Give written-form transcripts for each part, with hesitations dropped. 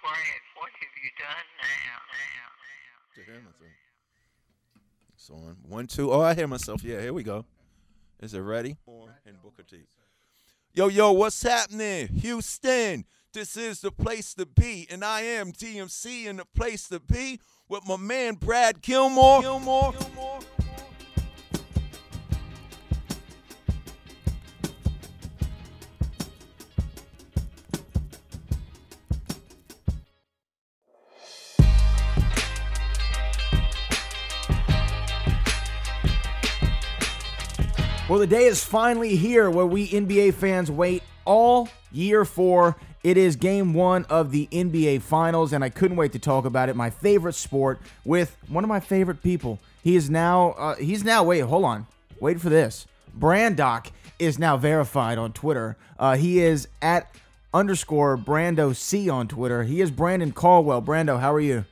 What have you done now? To hear myself. So on. 1, 2. Oh, I hear myself. Yeah, here we go. Is it ready? And Booker T. Yo, what's happening? Houston. This is the place to be. And I am TMC in the place to be with my man Brad Gilmore. Well, the day is finally here where we NBA fans wait all year for. It is game one of the NBA Finals, and I couldn't wait to talk about it. My favorite sport with one of my favorite people. He is now, wait, hold on. Wait for this. Brandoc is now verified on Twitter. He is at _BrandoC on Twitter. He is Brandon Caldwell. Brando, how are you?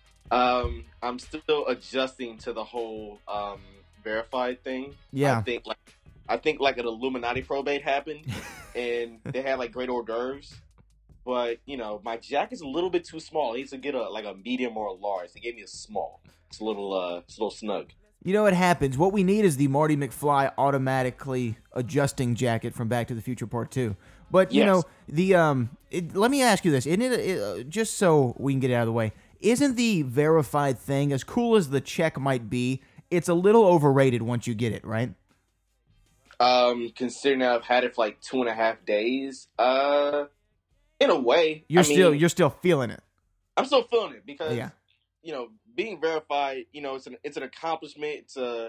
I'm still adjusting to the whole verified thing. Yeah. I think like an Illuminati probate happened, and they had like great hors d'oeuvres. But my jacket's a little bit too small. I need to get a medium or a large. They gave me a small. It's a little snug. You know what happens? What we need is the Marty McFly automatically adjusting jacket from Back to the Future Part 2. But, Yes. let me ask you this. Isn't it, just so we can get it out of the way, isn't the verified thing, as cool as the check might be, it's a little overrated once you get it, right? Considering I've had it for like 2.5 days, in a way. You're still feeling it. I'm still feeling it because, Yeah. Being verified, it's an accomplishment.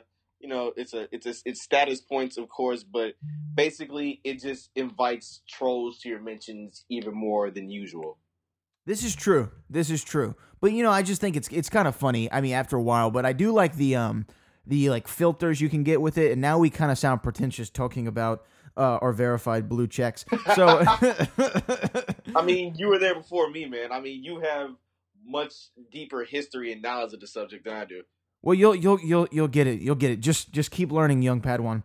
It's status points, of course, but basically it just invites trolls to your mentions even more than usual. This is true. But I just think it's kind of funny. I mean, after a while, but I do like the like filters you can get with it, and now we kind of sound pretentious talking about our verified blue checks. So I mean, you were there before me, man. I mean, you have much deeper history and knowledge of the subject than I do. Well, you'll get it. You'll get it. Just keep learning, young Padawan.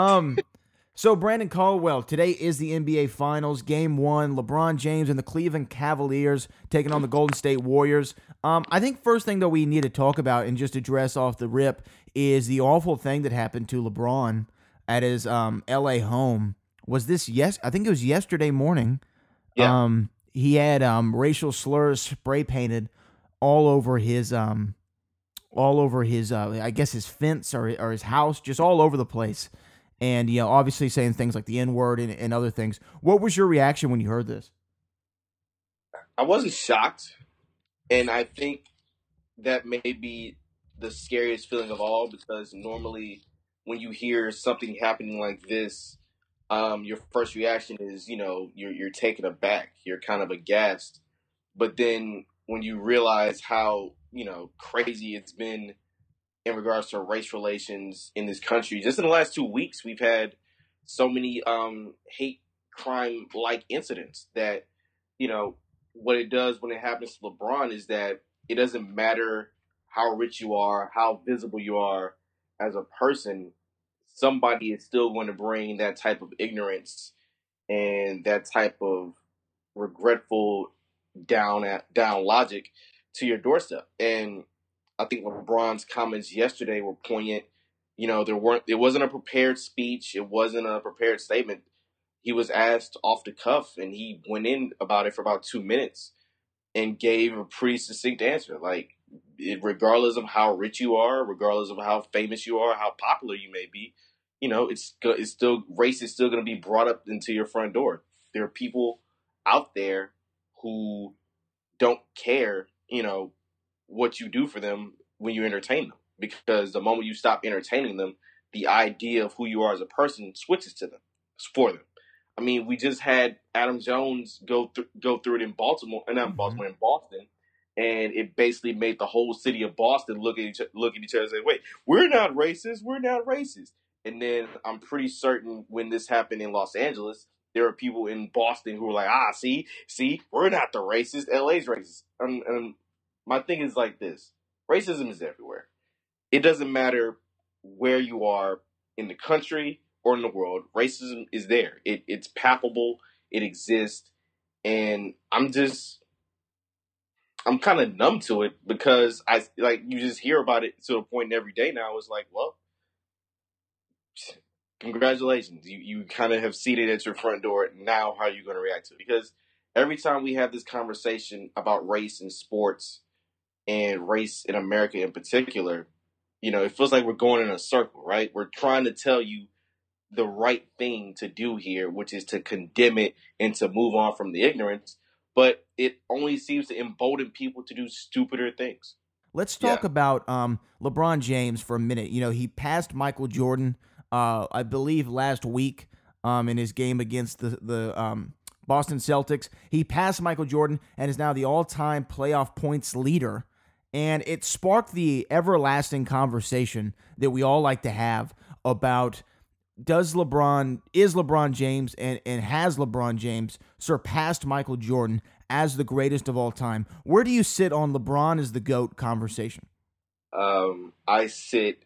So Brandon Caldwell, today is the NBA Finals, Game 1. LeBron James and the Cleveland Cavaliers taking on the Golden State Warriors. I think first thing that we need to talk about and just address off the rip is the awful thing that happened to LeBron at his LA home. Was this I think it was yesterday morning. Yeah. He had racial slurs spray painted all over his I guess his fence or his house, just all over the place. And, obviously saying things like the N-word and other things. What was your reaction when you heard this? I wasn't shocked, and I think that may be the scariest feeling of all, because normally when you hear something happening like this, your first reaction is, you're taken aback, you're kind of aghast. But then when you realize how, crazy it's been in regards to race relations in this country, just in the last 2 weeks, we've had so many hate crime like incidents that, what it does when it happens to LeBron is that it doesn't matter how rich you are, how visible you are as a person, somebody is still going to bring that type of ignorance and that type of regretful down logic to your doorstep. And I think LeBron's comments yesterday were poignant. It wasn't a prepared speech. It wasn't a prepared statement. He was asked off the cuff, and he went in about it for about 2 minutes and gave a pretty succinct answer. Like, regardless of how rich you are, regardless of how famous you are, how popular you may be, race is still going to be brought up into your front door. There are people out there who don't care, what you do for them when you entertain them, because the moment you stop entertaining them, the idea of who you are as a person switches to them, for them. I mean, we just had Adam Jones go through it in Baltimore, and not Baltimore, in Boston, and it basically made the whole city of Boston look at each other and say, "Wait, we're not racist. We're not racist." And then I'm pretty certain when this happened in Los Angeles, there are people in Boston who were like, see, we're not the racist. LA's racist. And my thing is like this: racism is everywhere. It doesn't matter where you are in the country or in the world. Racism is there. It's palpable. It exists. And I'm just I'm kind of numb to it because you just hear about it to a point every day now. It's like, well, congratulations. You kind of have seen it at your front door. Now how are you going to react to it? Because every time we have this conversation about race in sports and race in America in particular, it feels like we're going in a circle, right? We're trying to tell you the right thing to do here, which is to condemn it and to move on from the ignorance. But it only seems to embolden people to do stupider things. Let's talk about LeBron James for a minute. He passed Michael Jordan, I believe, last week in his game against the Boston Celtics. He passed Michael Jordan and is now the all-time playoff points leader. And it sparked the everlasting conversation that we all like to have about is LeBron James and has LeBron James surpassed Michael Jordan as the greatest of all time? Where do you sit on LeBron as the GOAT conversation? I sit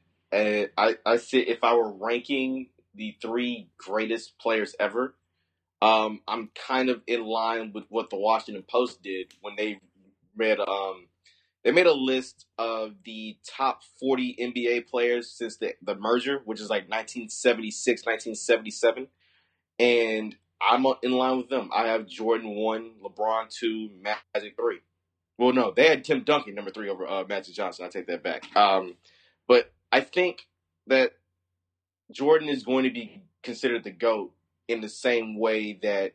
if I were ranking the 3 greatest players ever, I'm kind of in line with what the Washington Post did when they made a list of the top 40 NBA players since the merger, which is like 1976, 1977. And I'm in line with them. I have Jordan 1, LeBron 2, Magic 3. Well, no, they had Tim Duncan number 3 over Magic Johnson. I take that back. But I think that Jordan is going to be considered the GOAT in the same way that,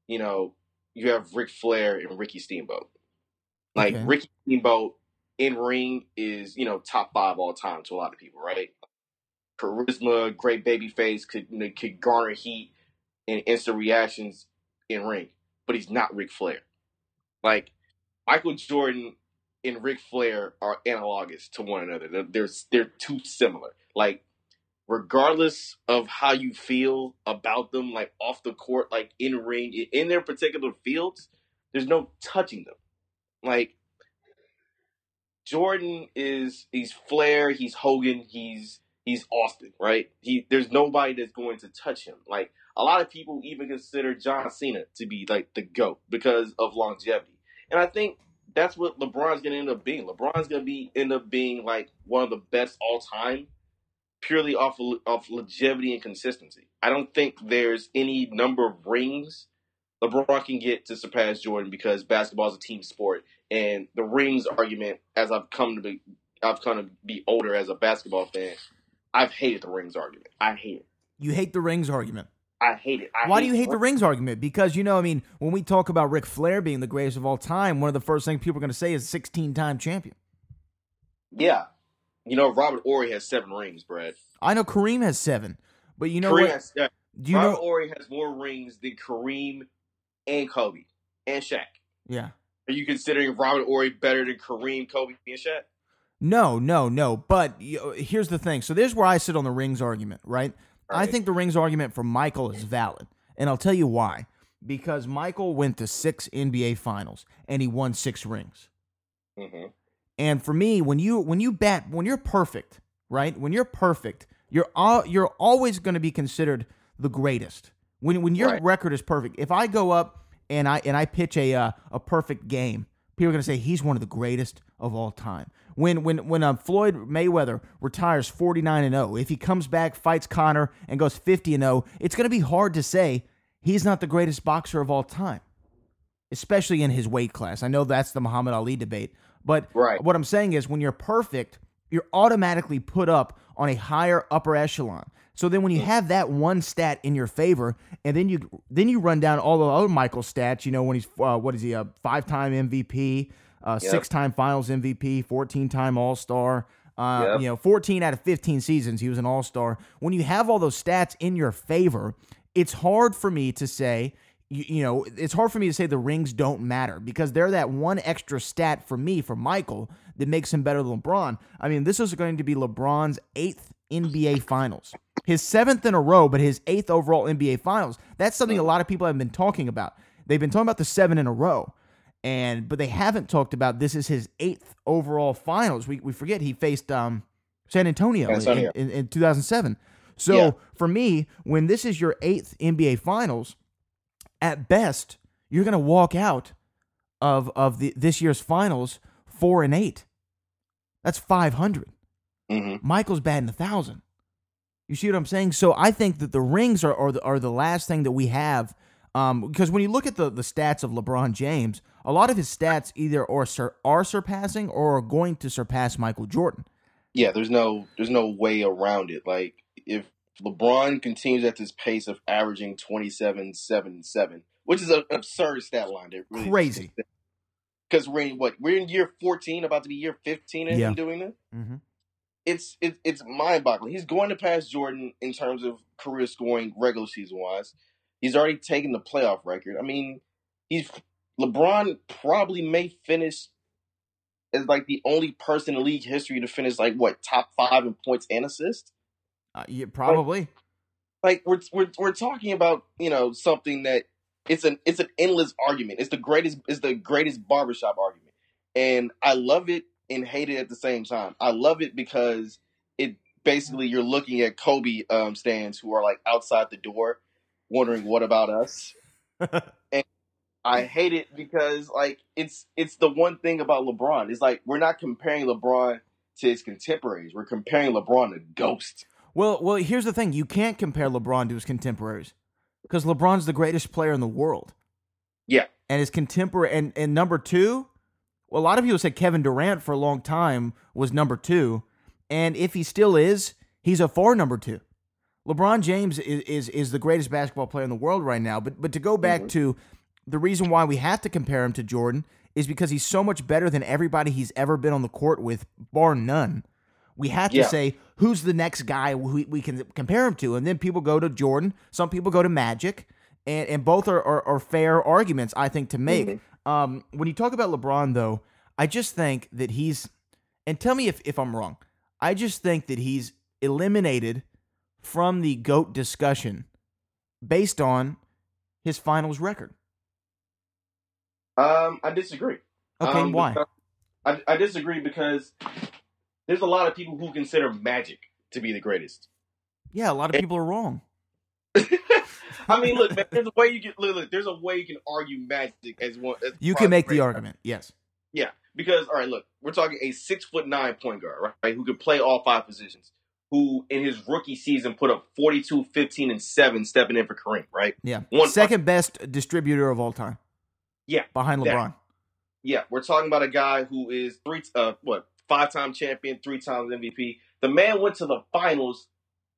you have Ric Flair and Ricky Steamboat. Like, okay. Ricky Steamboat in ring is, top 5 all time to a lot of people, right? Charisma, great baby face, could garner heat and instant reactions in ring. But he's not Ric Flair. Like, Michael Jordan and Ric Flair are analogous to one another. They're too similar. Like, regardless of how you feel about them, like off the court, like in ring, in their particular fields, there's no touching them. Like, Jordan he's Flair, he's Hogan, he's Austin, right? There's nobody that's going to touch him. Like, a lot of people even consider John Cena to be like the GOAT because of longevity. And I think that's what LeBron's going to end up being. LeBron's going to end up being like one of the best all time, purely off longevity and consistency. I don't think there's any number of rings LeBron can get to surpass Jordan because basketball is a team sport. And the rings argument, as I've come to be older as a basketball fan, I've hated the rings argument. I hate it. You hate the rings argument? I hate it. Why do you hate the rings argument? Because, when we talk about Ric Flair being the greatest of all time, one of the first things people are going to say is 16-time champion. Yeah. Robert Horry has 7 rings, Brad. I know Kareem has 7. But you know Kareem what? Robert Horry has more rings than Kareem and Kobe and Shaq. Yeah. Are you considering Robert Horry better than Kareem, Kobe, and Shaq? No. But here's the thing. So there's where I sit on the rings argument, right? I think the rings argument for Michael is valid. And I'll tell you why. Because Michael went to 6 NBA finals and he won 6 rings. Mm-hmm. And for me, when you're perfect, right? When you're perfect, you're always going to be considered the greatest. When your record is perfect. If I go up and I pitch a perfect game, people are going to say he's one of the greatest of all time. When Floyd Mayweather retires 49-0, if he comes back, fights Conor, and goes 50-0, it's going to be hard to say he's not the greatest boxer of all time, especially in his weight class. I know that's the Muhammad Ali debate, but what I'm saying is when you're perfect, you're automatically put up on a higher upper echelon. So then when you have that one stat in your favor, and then you run down all the other Michael stats, when he's, what is he, a 5-time MVP, 6-time Finals MVP, 14-time All-Star, 14 out of 15 seasons he was an All-Star. When you have all those stats in your favor, it's hard for me to say, the rings don't matter because they're that one extra stat for me, for Michael, that makes him better than LeBron. I mean, this is going to be LeBron's 8th NBA Finals. His 7th in a row, but his 8th overall NBA Finals. That's something a lot of people have been talking about. They've been talking about the 7 in a row, but they haven't talked about this is his 8th overall Finals. We forget he faced San Antonio. In 2007. So for me, when this is your 8th NBA Finals, at best, you're going to walk out of this year's finals 4-8. That's 500. Mm-hmm. Michael's batting 1,000. You see what I'm saying? So I think that the rings are the last thing that we have. Because when you look at the stats of LeBron James, a lot of his stats either are surpassing or are going to surpass Michael Jordan. Yeah, there's no way around it. Like, if LeBron continues at this pace of averaging 27, 7, 7, which is an absurd stat line. Really Crazy. Because we're in year 14, about to be year 15 of him doing this. Mm-hmm. It's mind-boggling. He's going to pass Jordan in terms of career scoring regular season-wise. He's already taken the playoff record. I mean, LeBron probably may finish as like the only person in league history to finish like top 5 in points and assists. Yeah, probably. Like we're talking about something that it's an endless argument. It's the greatest barbershop argument, and I love it and hate it at the same time. I love it because it basically you're looking at Kobe stands who are like outside the door, wondering what about us, and I hate it because like it's the one thing about LeBron. It's like we're not comparing LeBron to his contemporaries. We're comparing LeBron to Ghost. Well, here's the thing. You can't compare LeBron to his contemporaries because LeBron's the greatest player in the world. Yeah. And his contemporary and number 2, well, a lot of people said Kevin Durant for a long time was number 2, and if he still is, he's a far number 2. LeBron James is the greatest basketball player in the world right now. But to go back to the reason why we have to compare him to Jordan is because he's so much better than everybody he's ever been on the court with, bar none. We have to say, who's the next guy we can compare him to? And then people go to Jordan. Some people go to Magic. And both are fair arguments, I think, to make. When you talk about LeBron, though, I just think that he's – and tell me if I'm wrong. I just think that he's eliminated from the GOAT discussion based on his finals record. I disagree. Okay, why? I disagree because there's a lot of people who consider Magic to be the greatest. Yeah, a lot of people are wrong. I mean, look, man, there's a way you can there's a way you can argue Magic as one. You can make the argument, yes. Yeah, because all right, look, we're talking a 6'9" point guard, right? Who could play all 5 positions. Who in his rookie season put up 42, 15, and 7, stepping in for Kareem, right? Yeah, second best distributor of all time. Yeah, behind LeBron. Yeah, we're talking about a guy who is 5-time champion, 3 times MVP. The man went to the finals.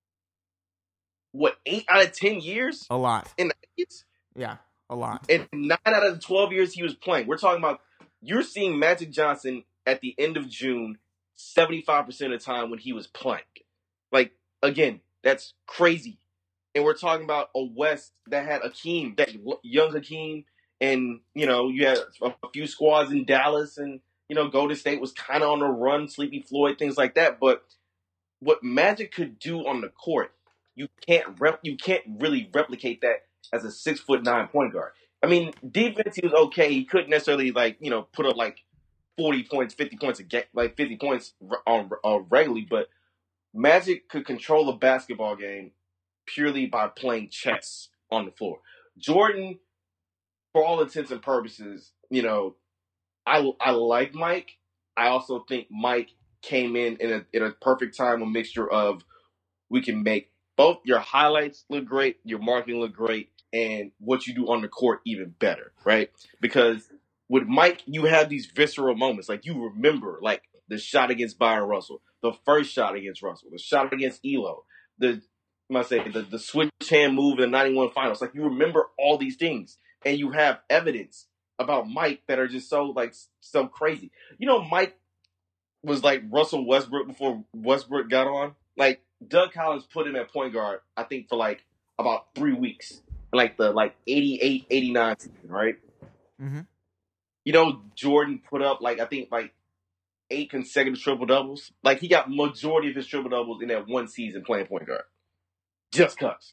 8 out of 10 years? A lot. In the 80s? Yeah, a lot. And 9 out of the 12 years he was playing. We're talking about, you're seeing Magic Johnson at the end of June 75% of the time when he was playing. Like, again, that's crazy. And we're talking about a West that had Hakeem, that young Hakeem, and, you had a few squads in Dallas, and, Golden State was kind of on the run, Sleepy Floyd, things like that. But what Magic could do on the court, you can't really replicate that as a 6'9" point guard. I mean, defense, he was okay. He couldn't necessarily put up 40 points, 50 points a game, 50 points on regularly. But Magic could control a basketball game purely by playing chess on the floor. Jordan, for all intents and purposes, I like Mike. I also think Mike came in a perfect time, a mixture of we can make both your highlights look great, your marketing look great, and what you do on the court even better, right? Because with Mike, you have these visceral moments. Like, you remember, the shot against Byron Russell, the first shot against Russell, the shot against Elo, the switch hand move in the 91 finals. Like, you remember all these things, and you have evidence about Mike that are just so crazy. Mike was like Russell Westbrook before Westbrook got on. Like, Doug Collins put him at point guard, I think, for about 3 weeks. The 88, 89 season, right? Mm-hmm. Jordan put up I think 8 consecutive triple doubles. He got majority of his triple doubles in that one season playing point guard. Just cuz.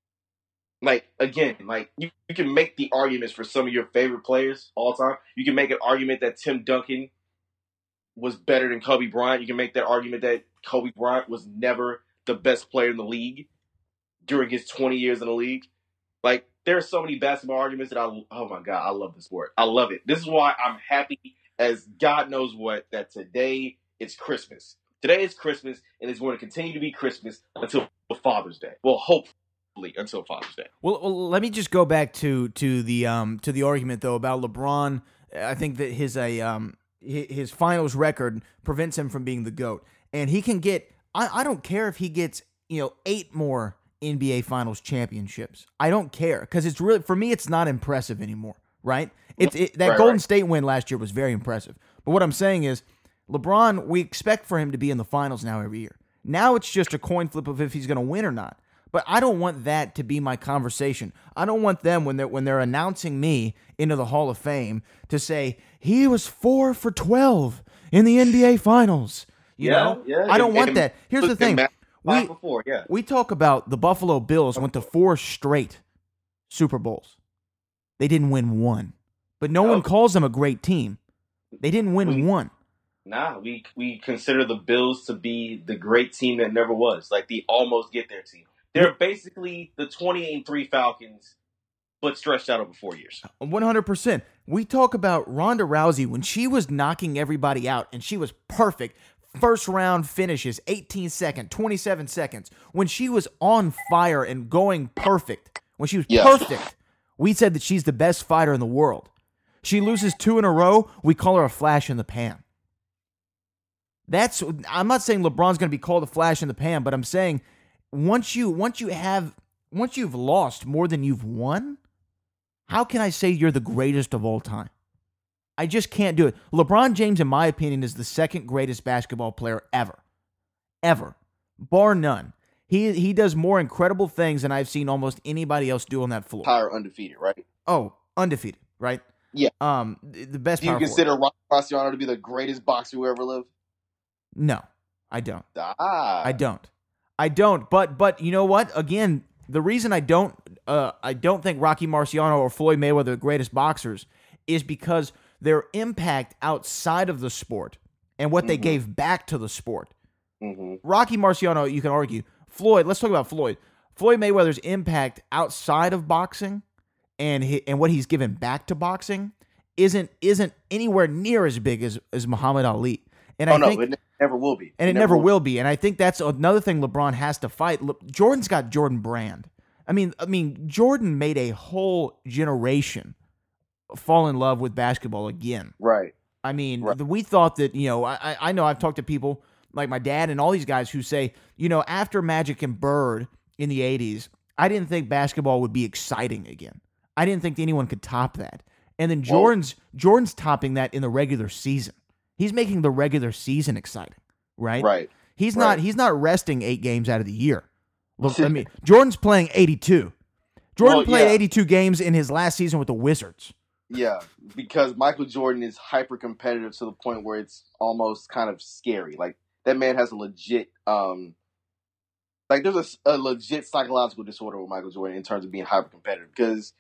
Again, you can make the arguments for some of your favorite players all time. You can make an argument that Tim Duncan was better than Kobe Bryant. You can make that argument that Kobe Bryant was never the best player in the league during his 20 years in the league. there are so many basketball arguments that oh my God, I love the sport. I love it. This is why I'm happy as God knows what that today it's Christmas. Today is Christmas, and it's going to continue to be Christmas until Father's Day. Well, hopefully until Father's Day. Well, let me just go back to the argument though about LeBron. I think that his finals record prevents him from being the GOAT, and he can get. I don't care if he gets 8 more NBA Finals championships. I don't care because it's really, for me, it's not impressive anymore. Right? That Golden State win last year was very impressive. But what I'm saying is, LeBron, we expect for him to be in the finals now every year. Now it's just a coin flip of if he's going to win or not. But I don't want that to be my conversation. I don't want them when they're announcing me into the Hall of Fame to say he was 4 for 12 in the NBA Finals. You know? I don't want that. Here's the thing. We talk about the Buffalo Bills went to 4 straight Super Bowls. They didn't win one. But no one calls them a great team. They didn't win one. Nah, we consider the Bills to be the great team that never was. Like the almost get there team. They're basically the 28-3 Falcons, but stretched out over 4 years. 100%. We talk about Ronda Rousey when she was knocking everybody out, and she was perfect. First round finishes, 18 seconds, 27 seconds. When she was on fire and going perfect, when she was perfect, we said that she's the best fighter in the world. She loses 2 in a row, we call her a flash in the pan. I'm not saying LeBron's going to be called a flash in the pan, but I'm saying once you've lost more than you've won, how can I say you're the greatest of all time? I just can't do it. LeBron James, in my opinion, is the second greatest basketball player ever. Ever. Bar none. He does more incredible things than I've seen almost anybody else do on that floor. Power undefeated, right? Oh, undefeated, right? Yeah. The best. Do you consider Rocky Marciano to be the greatest boxer who ever lived? No, I don't. I don't. But you know what? Again, the reason I don't think Rocky Marciano or Floyd Mayweather are the greatest boxers is because their impact outside of the sport and what they gave back to the sport. Rocky Marciano, you can argue. Floyd, let's talk about Floyd. Floyd Mayweather's impact outside of boxing and what he's given back to boxing isn't anywhere near as big as Muhammad Ali. And I think it never will be. And it never will be. And I think that's another thing LeBron has to fight. Jordan's got Jordan Brand. I mean, Jordan made a whole generation fall in love with basketball again. Right. I mean, we thought that, I know I've talked to people like my dad and all these guys who say, after Magic and Bird in the 80s, I didn't think basketball would be exciting again. I didn't think anyone could top that. And then Jordan's topping that in the regular season. He's making the regular season exciting, right? Right. He's not resting 8 games out of the year. Look, I mean, Jordan's playing 82. Jordan played 82 games in his last season with the Wizards. Yeah, because Michael Jordan is hyper competitive to the point where it's almost kind of scary. Like that man has a legit there's a legit psychological disorder with Michael Jordan in terms of being hyper competitive because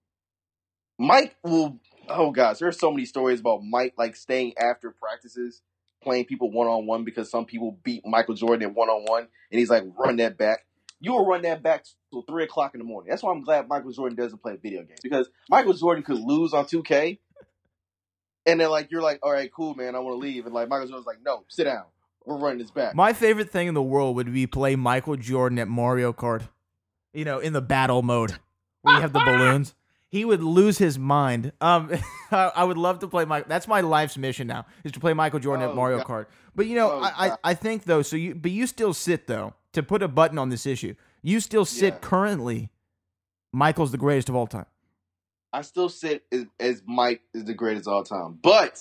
Mike will. Oh gosh, there's so many stories about Mike staying after practices, playing people one-on-one because some people beat Michael Jordan in one-on-one, and he's like, run that back. You will run that back till 3 o'clock in the morning. That's why I'm glad Michael Jordan doesn't play video games because Michael Jordan could lose on 2K, and then you're like, all right, cool, man, I want to leave, and Michael Jordan's like, no, sit down, we're running this back. My favorite thing in the world would be play Michael Jordan at Mario Kart, in the battle mode where you have the balloons. He would lose his mind. I would love to play Mike. That's my life's mission now, is to play Michael Jordan at Mario Kart. But I think though. But you still sit though to put a button on this issue. You still sit currently. Michael's the greatest of all time. I still sit as Mike is the greatest of all time. But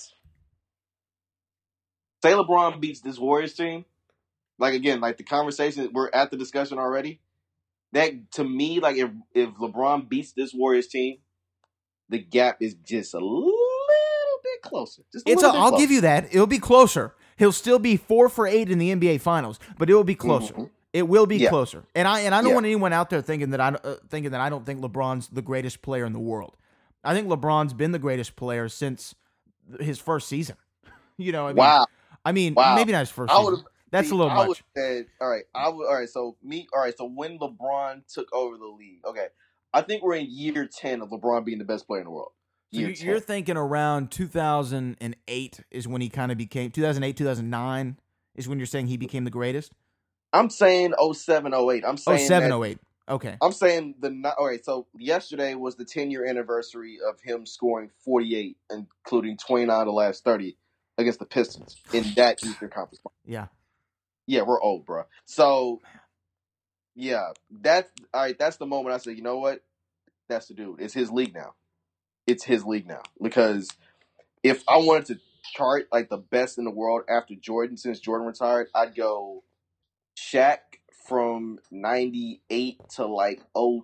say LeBron beats this Warriors team. The conversation, we're at the discussion already. That to me, if LeBron beats this Warriors team, the gap is just a little bit closer. I'll give you that. It'll be closer. He'll still be 4 for 8 in the NBA Finals, but it will be closer. Mm-hmm. It will be closer. And I don't want anyone out there thinking that I don't think LeBron's the greatest player in the world. I think LeBron's been the greatest player since his first season. Wow. Maybe not his first season. That's a little much. I would say, all right. So when LeBron took over the league, okay, I think we're in year 10 of LeBron being the best player in the world. So Year you're 10. thinking around 2008 is when he kind of became 2008, 2009 is when you're saying he became the greatest. I'm saying 07, 08. I'm saying 07, that, 08. Okay. I'm saying all right, so yesterday was the 10-year anniversary of him scoring 48, including 29 of the last 30 against the Pistons in that Eastern Conference. Yeah. Yeah, we're old, bro. So, yeah, that's all right. That's the moment I said, you know what? That's the dude. It's his league now. It's his league now. Because if I wanted to chart like the best in the world after Jordan, since Jordan retired, I'd go Shaq from 98 to like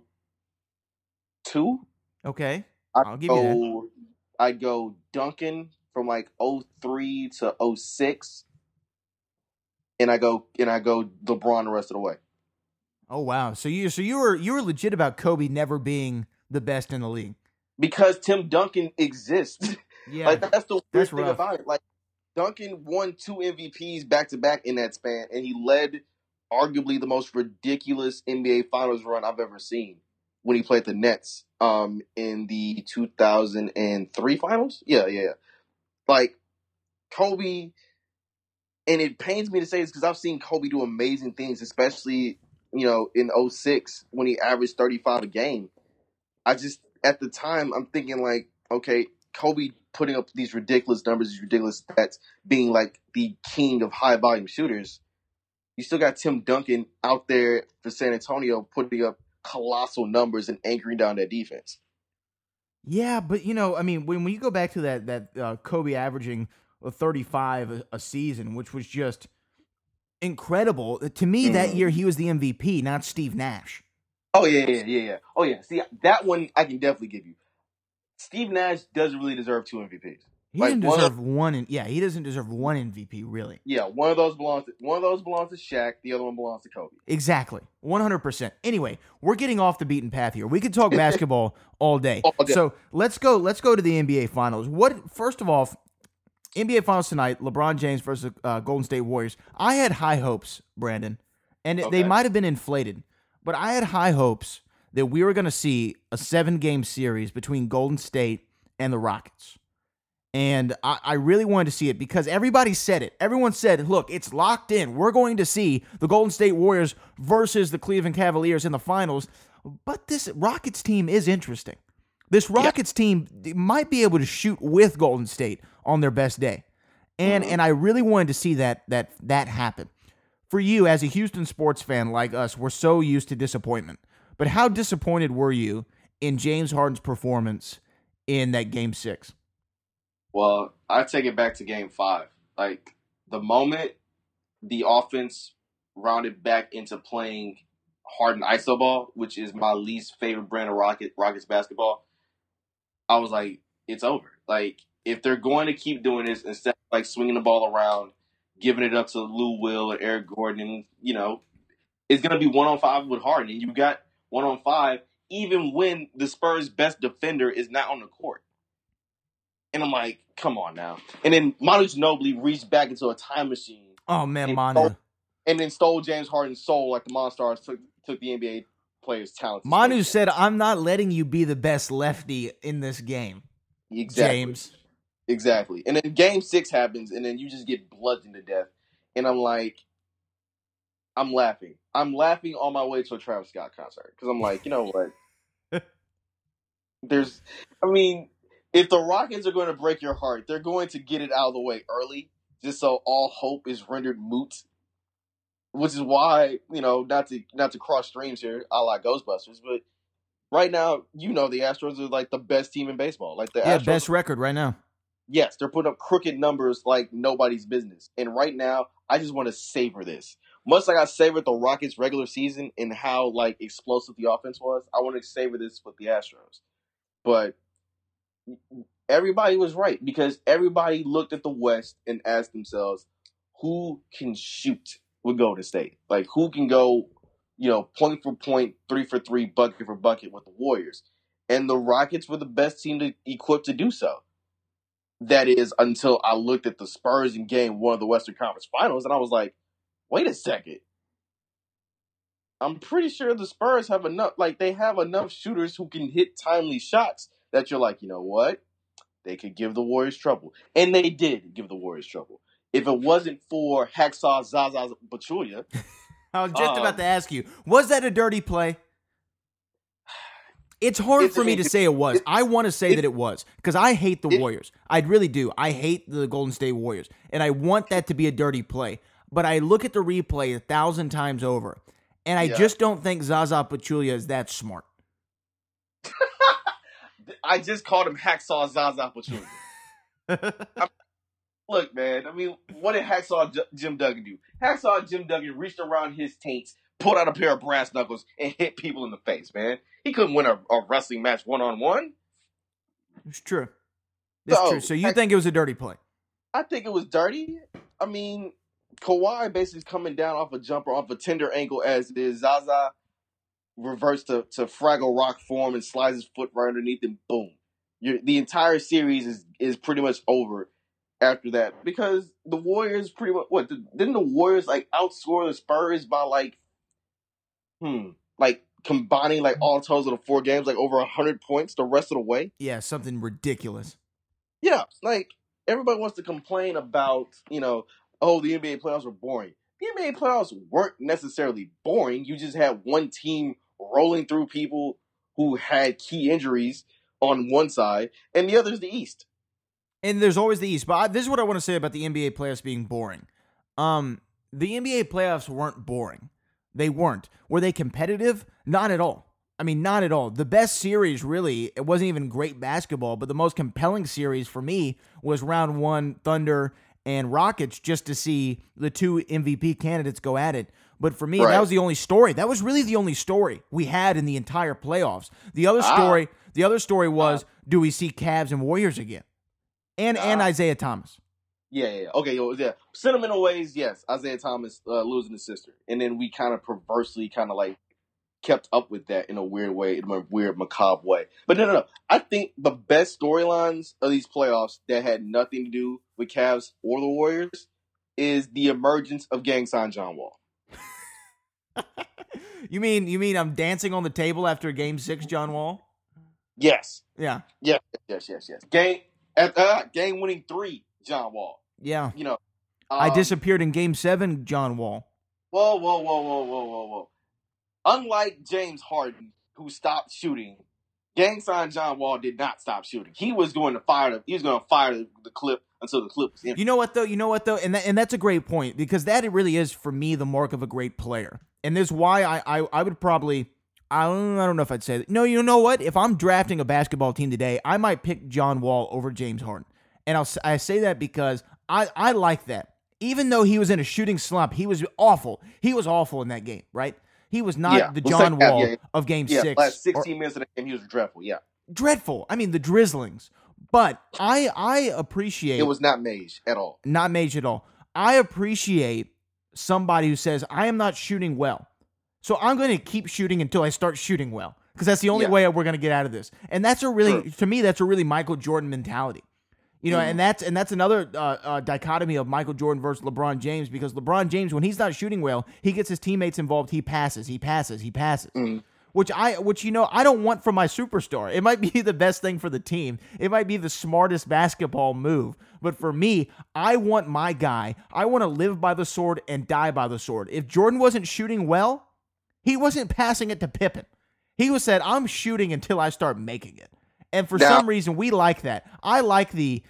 02. Okay. I'll give you that. I'd go Duncan from like 03 to 06. And I go LeBron the rest of the way. Oh wow. So you were legit about Kobe never being the best in the league. Because Tim Duncan exists. Yeah. Like that's the weird thing rough. about it. Like Duncan won 2 MVPs back to back in that span, and he led arguably the most ridiculous NBA Finals run I've ever seen when he played the Nets in the 2003 Finals. Yeah. Like Kobe, and it pains me to say this because I've seen Kobe do amazing things, especially in 06 when he averaged 35 a game. At the time, I'm thinking like, okay, Kobe putting up these ridiculous numbers, these ridiculous stats, being like the king of high volume shooters. You still got Tim Duncan out there for San Antonio putting up colossal numbers and anchoring down that defense. Yeah, but I mean, when you go back to that Kobe averaging 35 a season, which was just incredible. To me, that year he was the MVP, not Steve Nash. Oh yeah. Oh yeah. See, that one I can definitely give you. Steve Nash doesn't really deserve 2 MVPs. He didn't deserve one. He doesn't deserve one MVP, really. Yeah, one of those belongs to Shaq. The other one belongs to Kobe. Exactly, 100%. Anyway, we're getting off the beaten path here. We could talk basketball all day. So let's go to the NBA Finals. First of all, NBA Finals tonight: LeBron James versus Golden State Warriors. I had high hopes, Brandon, and they might have been inflated, but I had high hopes that we were going to see a 7-game series between Golden State and the Rockets. And I really wanted to see it because everybody said it. Everyone said, look, it's locked in. We're going to see the Golden State Warriors versus the Cleveland Cavaliers in the finals. But this Rockets team is interesting. This Rockets team might be able to shoot with Golden State on their best day. And I really wanted to see that happen. For you, as a Houston sports fan like us, we're so used to disappointment. But how disappointed were you in James Harden's performance in that Game 6? Well, I take it back to Game 5. Like, the moment the offense rounded back into playing Harden iso ball, which is my least favorite brand of Rockets basketball, I was like, it's over. Like, if they're going to keep doing this instead of like swinging the ball around, giving it up to Lou Will or Eric Gordon, it's going to be 1-on-5 with Harden. And you got 1-on-5 even when the Spurs' best defender is not on the court. And I'm like, come on now. And then Manu Ginobili reached back into a time machine. Oh, man, Manu. And then stole James Harden's soul like the Monstars took the NBA players' talent. Manu said, I'm not letting you be the best lefty in this game. Exactly. James. Exactly. And then Game 6 happens, and then you just get bludgeoned to death. And I'm like, I'm laughing. I'm laughing on my way to a Travis Scott concert. Because I'm like, you know what? If the Rockets are going to break your heart, they're going to get it out of the way early, just so all hope is rendered moot. Which is why, not to cross streams here, a la Ghostbusters, but right now, the Astros are like the best team in baseball. Like the Astros, best record right now. Yes, they're putting up crooked numbers like nobody's business. And right now, I just want to savor this. Much like I savored the Rockets' regular season and how like explosive the offense was, I want to savor this with the Astros. But everybody was right because everybody looked at the West and asked themselves, who can shoot with Golden State? Like, who can go, point for point, 3 for 3, bucket for bucket with the Warriors? And the Rockets were the best team equipped to do so. That is until I looked at the Spurs in Game 1 of the Western Conference Finals, and I was like, wait a second. I'm pretty sure the Spurs have enough. Like they have enough shooters who can hit timely shots that you're like, you know what? They could give the Warriors trouble, and they did give the Warriors trouble. If it wasn't for Hacksaw Zaza Pachulia, I was just about to ask you, was that a dirty play? It's hard for me to say it was. I want to say that it was because I hate the Warriors. I really do. I hate the Golden State Warriors, and I want that to be a dirty play. But I look at the replay 1,000 times over, and I just don't think Zaza Pachulia is that smart. I just called him Hacksaw Zaza Pachulia. Look, man. I mean, what did Hacksaw Jim Duggan do? Hacksaw Jim Duggan reached around his taints, pulled out a pair of brass knuckles, and hit people in the face, man. He couldn't win a wrestling match one-on-one. It's true. It's true. So you think it was a dirty play? I think it was dirty. I mean, Kawhi basically coming down off a jumper, off a tender ankle as it is. Zaza reverts to Fraggle Rock form and slides his foot right underneath and boom. The entire series is pretty much over after that because the Warriors pretty much, didn't the Warriors like outscore the Spurs by like combining like all totals of the 4 games, like over 100 points the rest of the way? Yeah, something ridiculous. Yeah, like everybody wants to complain about, the NBA playoffs were boring. The NBA playoffs weren't necessarily boring. You just had one team rolling through people who had key injuries on one side, and the other is the East. And there's always the East. But this is what I want to say about the NBA playoffs being boring. The NBA playoffs weren't boring. They weren't. Were they competitive? Not at all. I mean, not at all. The best series, really, it wasn't even great basketball, but the most compelling series for me was round 1, Thunder and Rockets, just to see the 2 MVP candidates go at it. But for me, that was the only story. That was really the only story we had in the entire playoffs. The other story was, do we see Cavs and Warriors again? And Isaiah Thomas. Yeah. Okay, yeah. Sentimental ways, yes. Isaiah Thomas losing his sister. And then we kind of perversely kept up with that in a weird way, in a weird, macabre way. But no. I think the best storylines of these playoffs that had nothing to do with Cavs or the Warriors is the emergence of Gang Sign John Wall. You mean I'm dancing on the table after Game 6, John Wall? Yes. Yeah. Yes. Game winning 3, John Wall. Yeah. I disappeared in Game 7, John Wall. Whoa. Unlike James Harden, who stopped shooting, Gang Sign John Wall did not stop shooting. He was going to fire the clip until the clip was empty. You know what though, and that's a great point because that really is for me the mark of a great player. And this is why I would probably, I don't know if I'd say that. No, you know what? If I'm drafting a basketball team today, I might pick John Wall over James Harden. And I say that because I like that. Even though he was in a shooting slump, he was awful. He was awful in that game, right? He was not the John Wall of Game 6. Last 16 minutes of the game, he was dreadful, Dreadful. I mean, the drizzlings. But I appreciate... It was not Mage at all. Not Mage at all. I appreciate somebody who says, I am not shooting well. So I'm going to keep shooting until I start shooting well. Because that's the only way we're going to get out of this. And that's to me, that's a really Michael Jordan mentality. And that's another dichotomy of Michael Jordan versus LeBron James, because LeBron James, when he's not shooting well, he gets his teammates involved. He passes, which I don't want from my superstar. It might be the best thing for the team. It might be the smartest basketball move. But for me, I want my guy. I want to live by the sword and die by the sword. If Jordan wasn't shooting well, he wasn't passing it to Pippen. He was said, I'm shooting until I start making it. And for some reason, we like that. I like the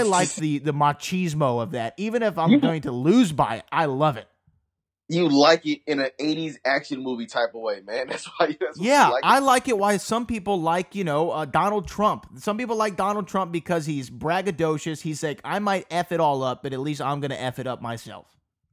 machismo of that. Even if I'm going to lose by it, I love it. You like it in an 80s action movie type of way, man. That's why I like it. Why some people like, Donald Trump. Some people like Donald Trump because he's braggadocious. He's like, I might F it all up, but at least I'm going to F it up myself.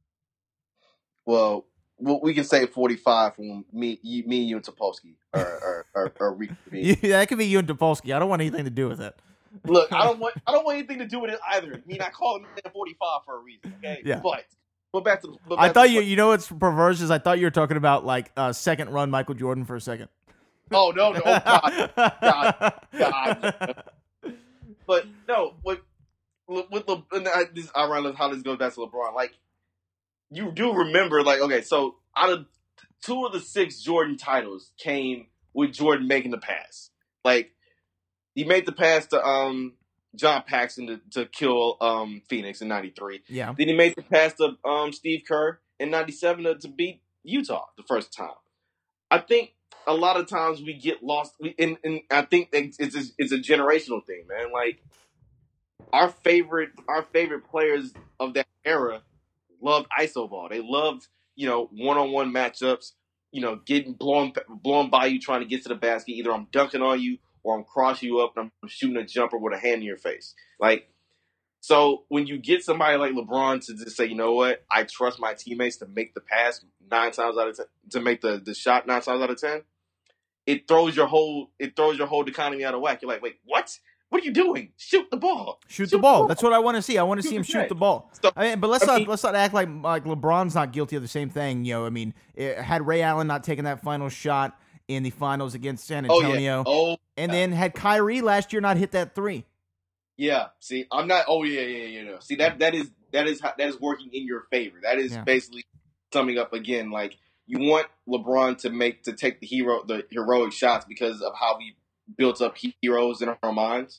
Well, we can say 45 from me, you, and Topolsky, or Ricky. That could be you and Topolsky. I don't want anything to do with it. Look, I don't want anything to do with it either. I mean, I call him 45 for a reason. Okay, yeah. But back to. I thought you know what's perverse is I thought you were talking about like second run Michael Jordan for a second. Oh no! Oh, God. But no, with I realize how this goes back to LeBron. Like, you do remember, like, okay, so out of 2 of the 6 Jordan titles came with Jordan making the pass. Like, he made the pass to John Paxson to kill Phoenix in 93. Yeah. Then he made the pass to Steve Kerr in 97 to beat Utah the first time. I think a lot of times we get lost. And I think it's a generational thing, man. Like, our favorite players of that era loved iso ball. They loved, one-on-one matchups, getting blown by you trying to get to the basket. Either I'm dunking on you or I'm crossing you up and I'm shooting a jumper with a hand in your face. Like, so when you get somebody like LeBron to just say, you know what, I trust my teammates to make the pass 9 times out of 10, to make the shot 9 times out of 10, it throws your whole economy out of whack. You're like, wait, what? What are you doing? Shoot the ball. Shoot the ball. That's what I want to see. I want to see him shoot the ball. So, But let's not act like LeBron's not guilty of the same thing. Had Ray Allen not taken that final shot in the finals against San Antonio, then had Kyrie last year not hit that 3. Yeah. See, I'm not. Oh yeah. See, that is working in your favor. That is basically summing up again. Like, you want LeBron to take the heroic shots because of how we built up heroes in our minds,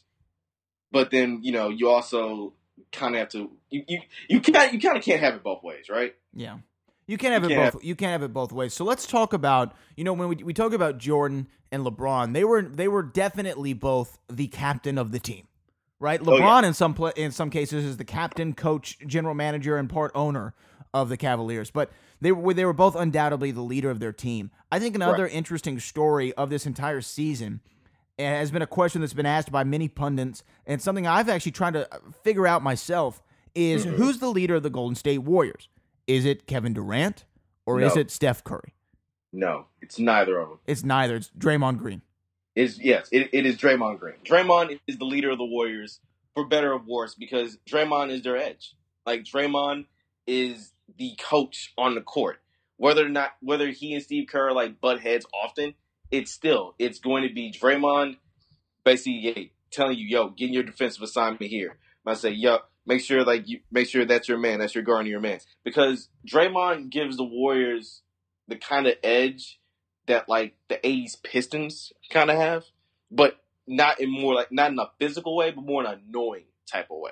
but then you also kind of have to you kind of can't have it both ways, right? Yeah, you can't have it both. You can't have it both ways. So let's talk about when we talk about Jordan and LeBron, they were definitely both the captain of the team, right? LeBron in some cases is the captain, coach, general manager, and part owner of the Cavaliers, but they were both undoubtedly the leader of their team. I think another interesting story of this entire season has been a question that's been asked by many pundits, and something I've actually tried to figure out myself is who's the leader of the Golden State Warriors? Is it Kevin Durant or is it Steph Curry? No, it's neither of them. It's neither. It's Draymond Green. It is Draymond Green. Draymond is the leader of the Warriors, for better or worse, because Draymond is their edge. Like, Draymond is the coach on the court. Whether he and Steve Kerr butt heads often, it's going to be Draymond basically telling you, yo, get in your defensive assignment here. I say, yo, make sure that's your man, that's your guard and your man. Because Draymond gives the Warriors the kind of edge that the 80s Pistons kind of have, but not in a physical way, but more in an annoying type of way.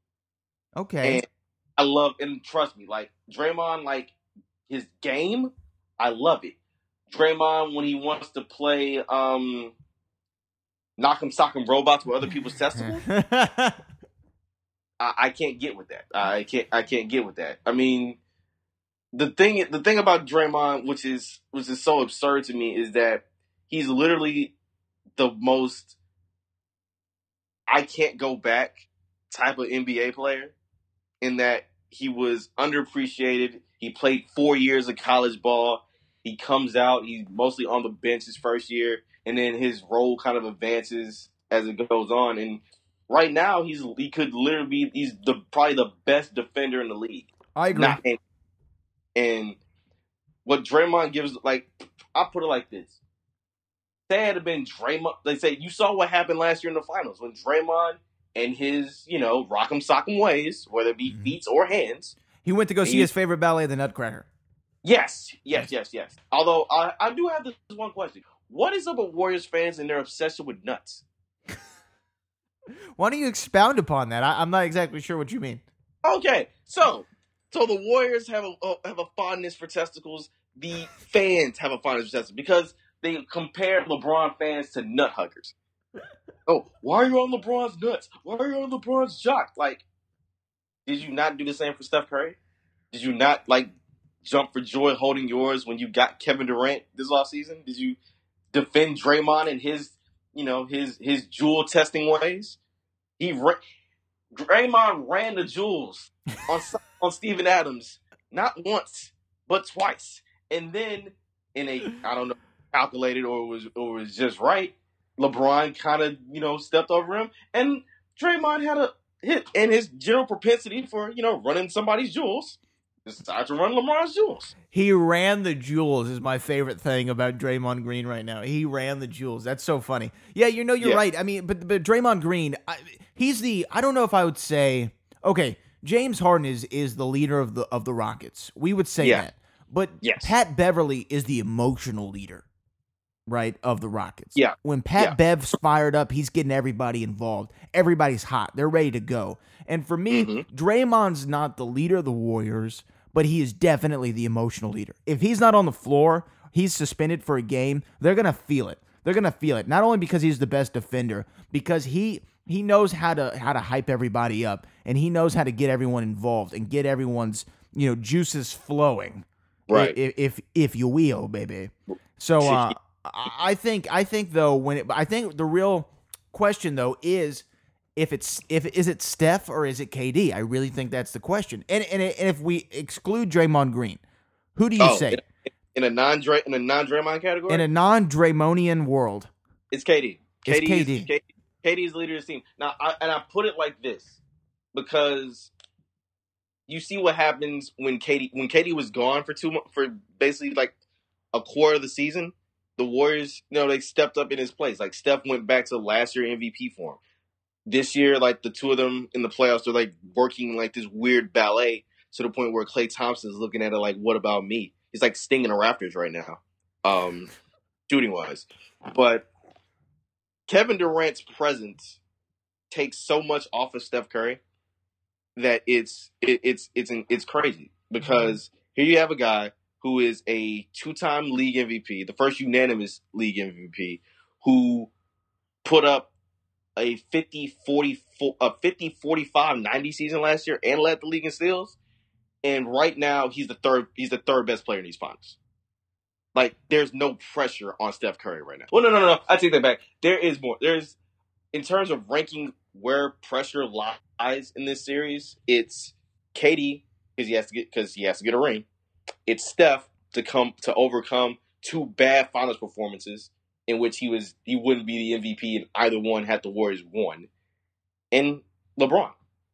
Okay. And I love, and trust me, Draymond, his game, I love it. Draymond, when he wants to play Knock'em Sock'em Robots with other people's testicles, I can't get with that. I can't get with that. I mean, the thing about Draymond, which is so absurd to me, is that he's literally the most I can't go back type of NBA player, in that he was underappreciated. He played 4 years of college ball. He comes out, he's mostly on the bench his first year, and then his role kind of advances as it goes on. And right now, he's probably the best defender in the league. I agree. And what Draymond gives, I'll put it like this. Say it had been Draymond, they say, you saw what happened last year in the finals when Draymond and his, rock'em sock'em ways, whether it be feet or hands. He went to go see his favorite ballet, The Nutcracker. Yes. Although, I do have this one question. What is up with Warriors fans and their obsession with nuts? Why don't you expound upon that? I'm not exactly sure what you mean. Okay, so the Warriors have a fondness for testicles. The fans have a fondness for testicles because they compare LeBron fans to nut huggers. Oh, why are you on LeBron's nuts? Why are you on LeBron's jock? Did you not do the same for Steph Curry? Did you not jump for joy holding yours when you got Kevin Durant this offseason? Did you defend Draymond and his jewel testing ways? Draymond ran the jewels on Steven Adams not once but twice, and then in a calculated or it was just right, LeBron kind of stepped over him, and Draymond had a hit, and his general propensity for running somebody's jewels. Decided to run LeBron's jewels. He ran the jewels is my favorite thing about Draymond Green right now. He ran the jewels. That's so funny. Yeah, you're right. I mean, but Draymond Green, I don't know if I would say, okay, James Harden is the leader of the Rockets. We would say that. But Yes. Pat Beverly is the emotional leader, right, of the Rockets. Yeah. When Pat Bev's fired up, he's getting everybody involved. Everybody's hot. They're ready to go. And for me, Draymond's not the leader of the Warriors, but he is definitely the emotional leader. If he's not on the floor, he's suspended for a game, they're going to feel it. They're going to feel it. Not only because he's the best defender, because he knows how to hype everybody up, and he knows how to get everyone involved and get everyone's, juices flowing. Right. If you will, baby. So I think though I think the real question though is is it Steph or is it KD? I really think that's the question. And if we exclude Draymond Green, who do you say? In a non-Draymond category? In a non-Draymonian world. It's KD. It's KD. KD is the leader of the team. Now, I put it like this because you see what happens when KD was gone for basically like a quarter of the season. The Warriors, they stepped up in his place. Like Steph went back to last year MVP form. This year, like the two of them in the playoffs, they're like working like this weird ballet to the point where Klay Thompson is looking at it like, "What about me?" He's like stinging the Raptors right now, shooting wise. But Kevin Durant's presence takes so much off of Steph Curry that it's crazy because here you have a guy who is a 2-time league MVP, the first unanimous league MVP, who put up a 50-45-90 season last year and led the league in steals. And right now he's the third best player in these finals. Like, there's no pressure on Steph Curry right now. Well, no. I take that back. There is more. There's, in terms of ranking where pressure lies in this series, it's KD because he has to get a ring. It's Steph to overcome two bad finals performances in which he wouldn't be the MVP in either one had the Warriors won, and LeBron.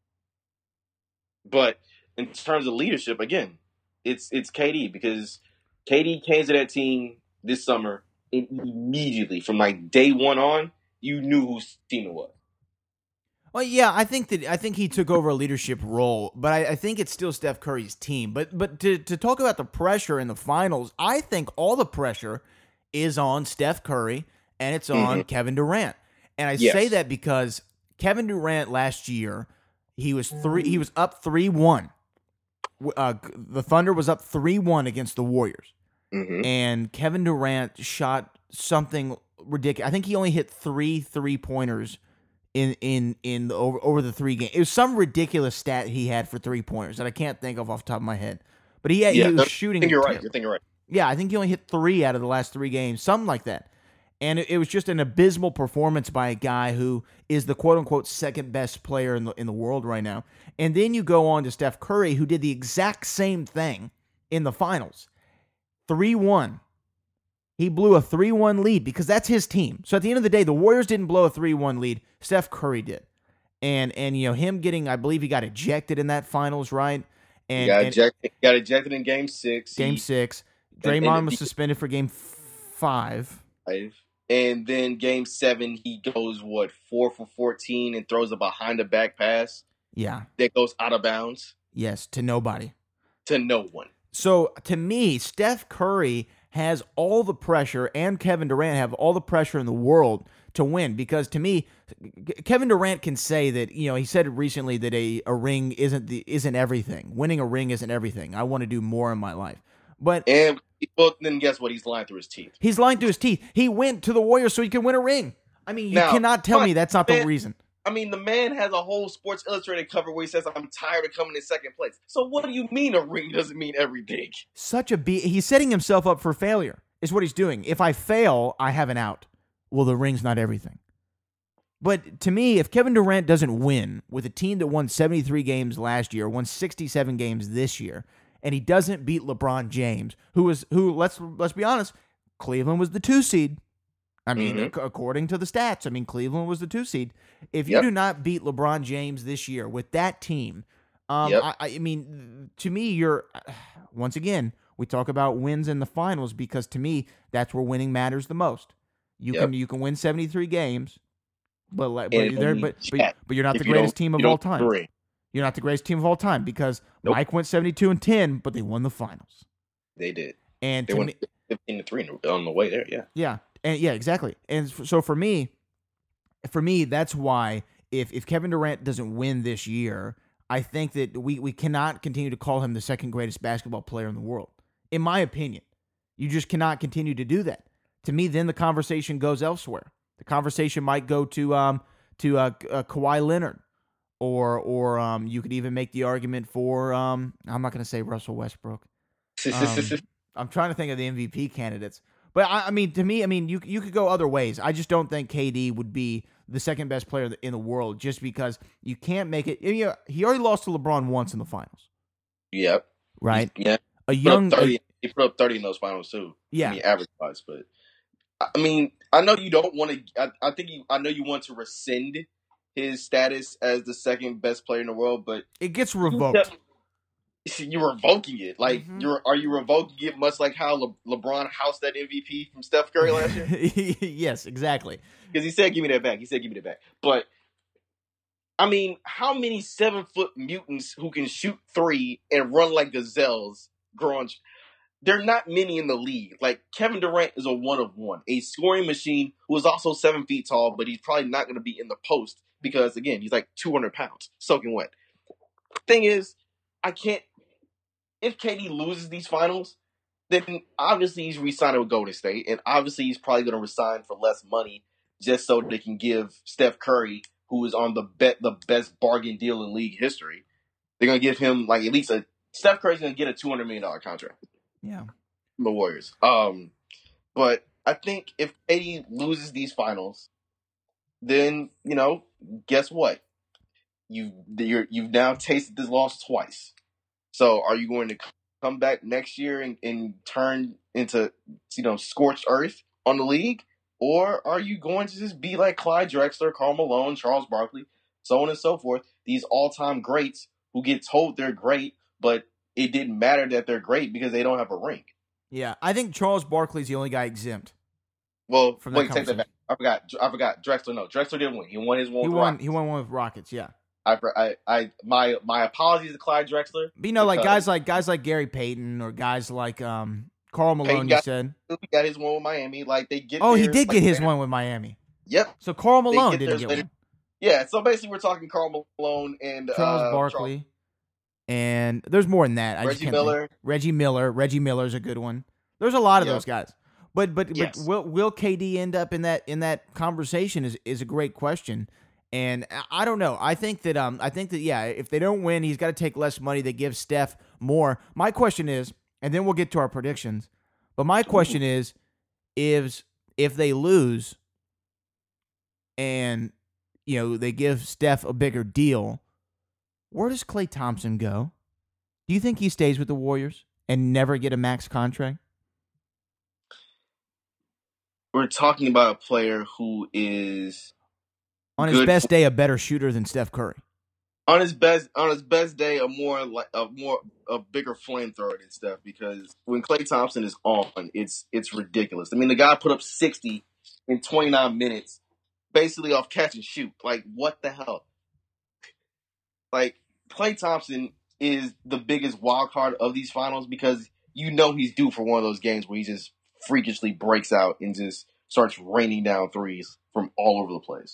But in terms of leadership, again, it's KD because KD came to that team this summer and immediately from like day one on, you knew whose team it was. Well, yeah, I think he took over a leadership role, but I think it's still Steph Curry's team. But to talk about the pressure in the finals, I think all the pressure is on Steph Curry and it's on Kevin Durant. And I say that because Kevin Durant last year, he was up 3-1. The Thunder was up 3-1 against the Warriors. And Kevin Durant shot something ridiculous. I think he only hit 3 3-pointers over the 3 games. It was some ridiculous stat he had for 3-pointers that I can't think of off the top of my head. But he was shooting. You're right. You're right. Yeah, I think he only hit 3 out of the last 3 games, something like that. And it was just an abysmal performance by a guy who is the quote-unquote second best player in the world right now. And then you go on to Steph Curry, who did the exact same thing in the finals. 3-1. He blew a 3-1 lead because that's his team. So at the end of the day, the Warriors didn't blow a 3-1 lead. Steph Curry did. And him getting, I believe he got ejected in that finals, right? And got ejected in Game 6. Game 6. Draymond was suspended for Game 5. And then Game 7, he goes, 4 for 14 and throws a behind-the-back pass. Yeah. That goes out of bounds. Yes, to nobody. To no one. So, to me, Steph Curry has all the pressure and Kevin Durant have all the pressure in the world to win because, to me, Kevin Durant can say that, he said recently that a ring isn't everything. Winning a ring isn't everything. I want to do more in my life. But then guess what? He's lying through his teeth. He's lying through his teeth. He went to the Warriors so he could win a ring. I mean, you cannot tell me that's not the reason. I mean, the man has a whole Sports Illustrated cover where he says, "I'm tired of coming in second place." So what do you mean a ring doesn't mean everything? He's setting himself up for failure, is what he's doing. If I fail, I have an out. Well, the ring's not everything. But to me, if Kevin Durant doesn't win with a team that won 73 games last year, won 67 games this year, and he doesn't beat LeBron James, who let's be honest, Cleveland was the 2 seed. I mean, according to the stats, Cleveland was the 2 seed. If you do not beat LeBron James this year with that team, I mean, to me, you're once again we talk about wins in the finals because to me that's where winning matters the most. You can win 73 games, but you're not the greatest team of all time. You're not the greatest team of all time because Mike went 72-10, but they won the finals. They did. And They to went me, 15-3 on the way there. Yeah. yeah, and yeah, exactly. And so for me, that's why if Kevin Durant doesn't win this year, I think that we cannot continue to call him the second greatest basketball player in the world. In my opinion, you just cannot continue to do that. To me, then the conversation goes elsewhere. The conversation might go to Kawhi Leonard, or you could even make the argument for I'm not going to say Russell Westbrook. I'm trying to think of the MVP candidates. But I mean, to me, you could go other ways. I just don't think KD would be the second best player in the world, just because you can't make it. He already lost to LeBron once in the finals. Yep. Right. Yeah. He put up 30 in those finals too. Yeah. Average wise, but I mean, I know you don't want to. I know you want to rescind his status as the second best player in the world, but it gets revoked. You're revoking it. Like, are you revoking it much like how LeBron housed that MVP from Steph Curry last year? Yes, exactly. Because he said, "Give me that back." But I mean, how many 7-foot mutants who can shoot three and run like gazelles growing? There are not many in the league. Like, Kevin Durant is a one of one, a scoring machine who is also 7 feet tall, but he's probably not going to be in the post because, again, he's like 200 pounds, soaking wet. Thing is, if KD loses these finals, then obviously he's re-signing with Golden State, and obviously he's probably going to resign for less money just so they can give Steph Curry, who is on the best bargain deal in league history, they're going to give him like at least Steph Curry's going to get a $200 million contract. Yeah. From the Warriors. But I think if KD loses these finals, then, guess what? You've now tasted this loss twice. So are you going to come back next year and turn into, scorched earth on the league? Or are you going to just be like Clyde Drexler, Karl Malone, Charles Barkley, so on and so forth, these all-time greats who get told they're great, but it didn't matter that they're great because they don't have a ring. Yeah, I think Charles Barkley's the only guy exempt. Well, take that back. I forgot. Drexler, no. Drexler didn't win. He won his one with Rockets. He won one with Rockets, yeah. My apologies to Clyde Drexler. But like guys like Gary Payton or guys like Karl Malone, you said. He got his one with Miami. Like, they get he did get his one with Miami. Yep. So Karl Malone didn't get one. Yeah, so basically we're talking Karl Malone and Charles Barkley. And there's more than that. Reggie Miller. Reggie Miller's a good one. There's a lot of those guys. But yes. will KD end up in that conversation is a great question. And I don't know. I think that if they don't win, he's got to take less money. They give Steph more. My question is, and then we'll get to our predictions. But my question is if they lose and they give Steph a bigger deal, where does Klay Thompson go? Do you think he stays with the Warriors and never get a max contract? We're talking about a player who is on his best day a better shooter than Steph Curry. On his best day, a bigger flamethrower than Steph, because when Klay Thompson is on, it's ridiculous. I mean, the guy put up 60 in 29 minutes, basically off catch and shoot. Like, what the hell? Like, Klay Thompson is the biggest wild card of these finals because he's due for one of those games where he just freakishly breaks out and just starts raining down threes from all over the place.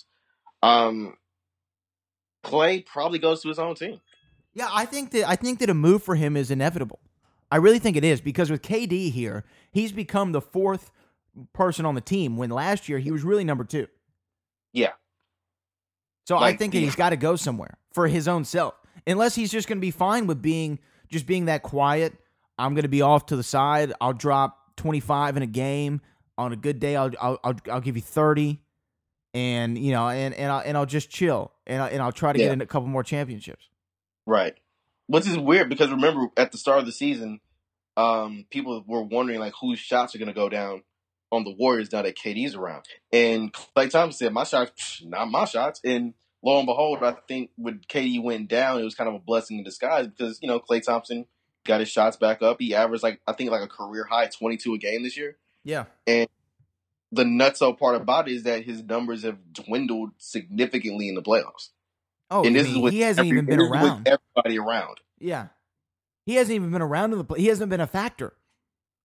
Klay probably goes to his own team. Yeah, I think that a move for him is inevitable. I really think it is, because with KD here, he's become the fourth person on the team when last year he was really number 2. Yeah. So I think that he's got to go somewhere for his own self. Unless he's just going to be fine with being that quiet. I'm going to be off to the side. I'll drop 25 in a game. On a good day, I'll give you 30, and I'll just chill, and I'll try to get in a couple more championships. Right. Which is weird because remember at the start of the season, people were wondering like whose shots are going to go down on the Warriors now that KD's around, and Klay Thompson said, "My shots, not my shots." And lo and behold, I think when KD went down, it was kind of a blessing in disguise because Klay Thompson got his shots back up. He averaged like a career high 22 a game this year. Yeah. And the nutso part about it is that his numbers have dwindled significantly in the playoffs. Oh, and he hasn't even been around. With everybody around. Yeah. He hasn't even been around in the play. He hasn't been a factor.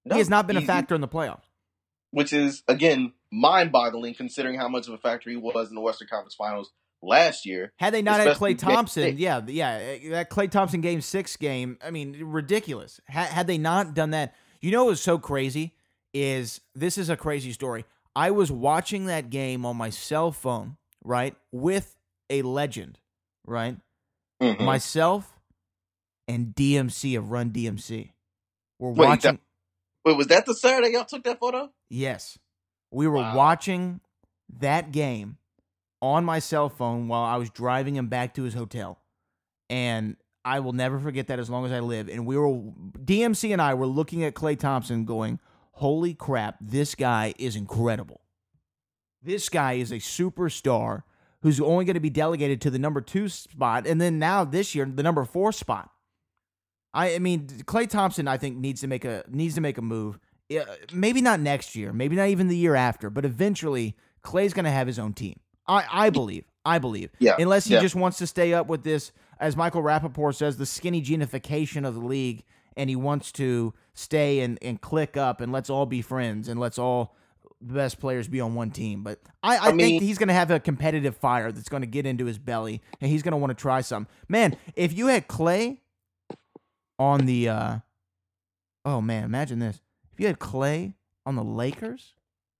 No, he has not been a he- factor in the playoffs. which is, again, mind-boggling considering how much of a factor he was in the Western Conference Finals last year. Had they not had especially Klay Thompson, Game that Klay Thompson Game 6 game, I mean, ridiculous. Had they not done that, you know what was so crazy is, this is a crazy story. I was watching that game on my cell phone, right, with a legend, right? Mhm. Myself and DMC of Run DMC. We're Wait, watching. Wait, was that the Saturday y'all took that photo? Yes. We were Wow. watching that game on my cell phone while I was driving him back to his hotel. And I will never forget that as long as I live. And DMC and I were looking at Klay Thompson going, holy crap, this guy is incredible. This guy is a superstar who's only going to be delegated to the number 2 spot. And then now this year, the number 4 spot. I mean, Klay Thompson, I think, needs to make a move. Maybe not next year, maybe not even the year after, but eventually Klay's going to have his own team. I believe. Yeah. Unless he Yeah. just wants to stay up with this, as Michael Rappaport says, the skinny genification of the league, and he wants to stay and click up and let's all be friends and let's all the best players be on one team. But I mean, think he's going to have a competitive fire that's going to get into his belly, and he's going to want to try something. Man, if you had Klay on the oh man, imagine this. If you had Klay on the Lakers,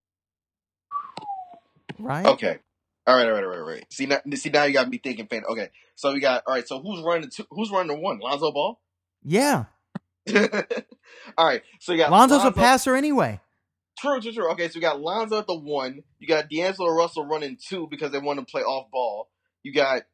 right? Okay. All right. See now you got me thinking, fan. Okay, so we got all right. So who's running the 1? Lonzo Ball. Yeah. All right. So you got Lonzo's a passer anyway. True. Okay, so you got Lonzo at the 1. You got D'Angelo Russell running 2 because they want to play off ball. You got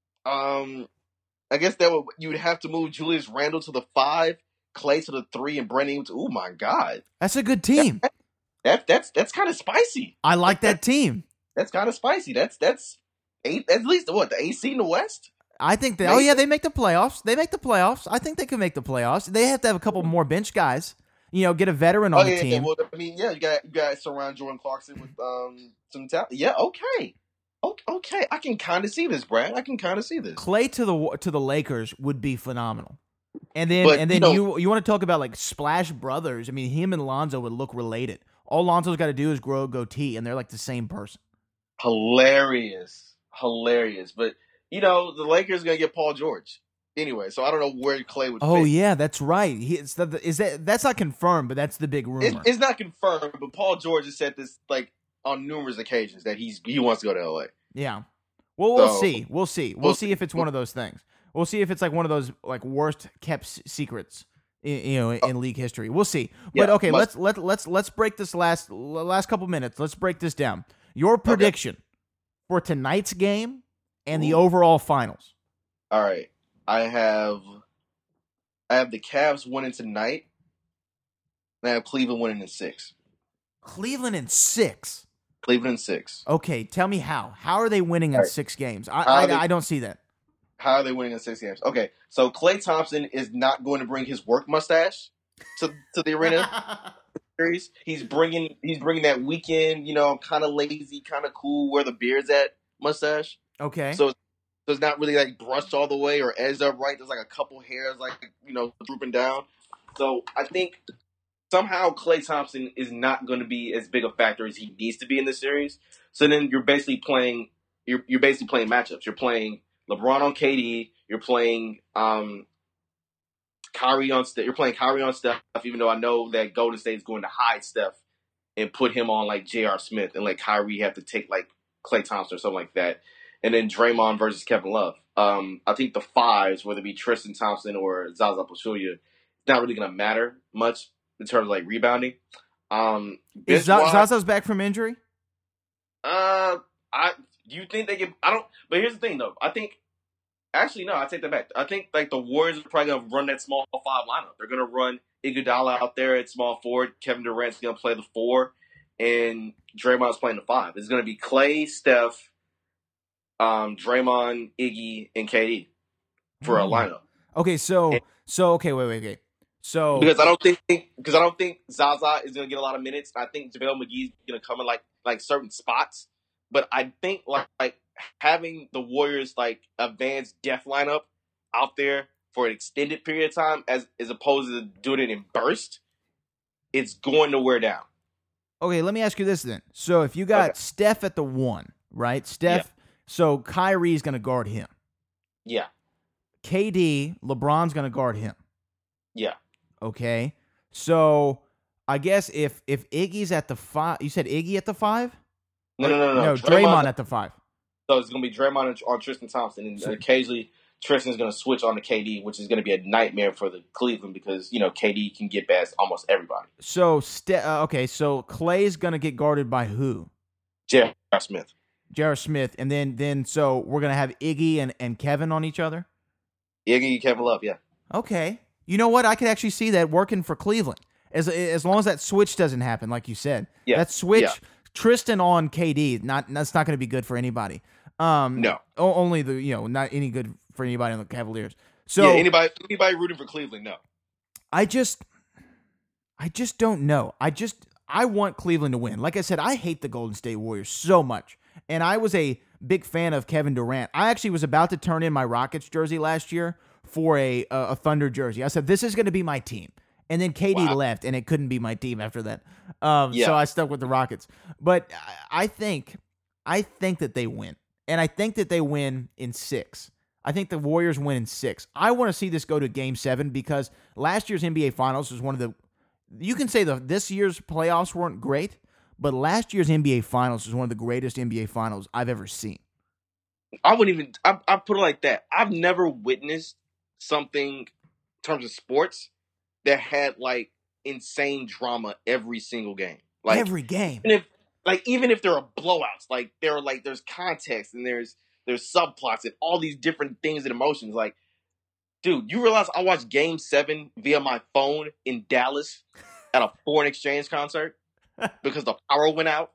I guess you would have to move Julius Randle to the 5, Klay to the 3, and Brandon. Oh my God, That's a good team. that's kind of spicy. I like that team. That's kind of spicy. That's 8, at least the 8th seed in the West. I think Maybe. they make the playoffs. I think they can make the playoffs. They have to have a couple more bench guys. Get a veteran on the team. Well, I mean, you got surround Jordan Clarkson with some talent. Yeah, okay. I can kind of see this, Brad. I can kind of see this. Klay to the Lakers would be phenomenal. And But, then you want to talk about like Splash Brothers. I mean, him and Lonzo would look related. All Lonzo's got to do is grow a goatee, and they're like the same person. Hilarious. But the Lakers are gonna get Paul George anyway, so I don't know where Klay would. Oh fit. yeah, that's right. That's not confirmed, but that's the big rumor. It's not confirmed, but Paul George has said this like on numerous occasions that he wants to go to LA. Yeah. Well, we'll So- see. We'll see. We'll see if it's one of those things. We'll see if it's like one of those like worst kept secrets, in league history. We'll see. But Yeah, okay, let's break this last couple minutes. Let's break this down. Your prediction for tonight's game and the overall finals. All right, I have the Cavs winning tonight, and I have Cleveland winning in 6. Cleveland in 6. Cleveland in 6. Okay, tell me how. How are they winning in All right. 6 games? How I don't see that. How are they winning in 6 games? Okay, so Klay Thompson is not going to bring his work mustache to the arena series. He's bringing that weekend, kind of lazy, kind of cool, where the beard's at mustache. Okay. So it's not really like brushed all the way or edged up right. There's like a couple hairs like drooping down. So I think somehow Klay Thompson is not going to be as big a factor as he needs to be in this series. So then you're basically playing matchups. You're playing LeBron on KD. You're playing Kyrie on Steph. You're playing Kyrie on Steph, even though I know that Golden State is going to hide Steph and put him on like J.R. Smith and let Kyrie have to take like Klay Thompson or something like that. And then Draymond versus Kevin Love. I think the 5s, whether it be Tristan Thompson or Zaza Pachulia, it's not really going to matter much in terms of like rebounding. Is Zaza's back from injury? Do you think they can? I don't. But here's the thing, though. I think. Actually, no. I take that back. I think like the Warriors are probably gonna run that small 5 lineup. They're gonna run Iguodala out there at small forward. Kevin Durant's gonna play the 4, and Draymond's playing the 5. It's gonna be Klay, Steph, Draymond, Iggy, and KD for a lineup. Okay, so okay, wait. So Because I don't think Zaza is gonna get a lot of minutes. I think JaVale McGee's gonna come in like certain spots. But I think like having the Warriors like advanced depth lineup out there for an extended period of time as opposed to doing it in burst it's going to wear down. Okay, let me ask you this then. So if you got Okay. Steph at the 1, right? Steph, so Kyrie's going to guard him. Yeah. KD, LeBron's going to guard him. Yeah. Okay. So I guess if Iggy's at the 5, you said Iggy at the 5? No. No, Draymond at the 5. So it's going to be Draymond on Tristan Thompson, and occasionally Tristan's going to switch on to KD, which is going to be a nightmare for the Cleveland because, KD can get past almost everybody. So, so Clay's going to get guarded by who? J.R. Smith. J.R. Smith. And then so we're going to have Iggy and Kevin on each other? Iggy, Kevin Love, yeah. Okay. You know what? I could actually see that working for Cleveland. As long as that switch doesn't happen, like you said. Yeah. That switch, Yeah. Tristan on KD, that's not going to be good for anybody. No. Only not any good for anybody on the Cavaliers. So anybody rooting for Cleveland, no. I just don't know. I want Cleveland to win. Like I said, I hate the Golden State Warriors so much. And I was a big fan of Kevin Durant. I actually was about to turn in my Rockets jersey last year for a Thunder jersey. I said, this is going to be my team. And then KD left, and it couldn't be my team after that. So I stuck with the Rockets. But I think that they win. And I think that they win in 6. I think the Warriors win in 6. I want to see this go to Game 7 because last year's NBA Finals was one of the – you can say this year's playoffs weren't great, but last year's NBA Finals was one of the greatest NBA Finals I've ever seen. I wouldn't even – I put it like that. I've never witnessed something in terms of sports that had, insane drama every single game. Every game. Even if there are blowouts, there's context and there's subplots and all these different things and emotions. Dude, you realize I watched Game 7 via my phone in Dallas at a foreign exchange concert because the power went out?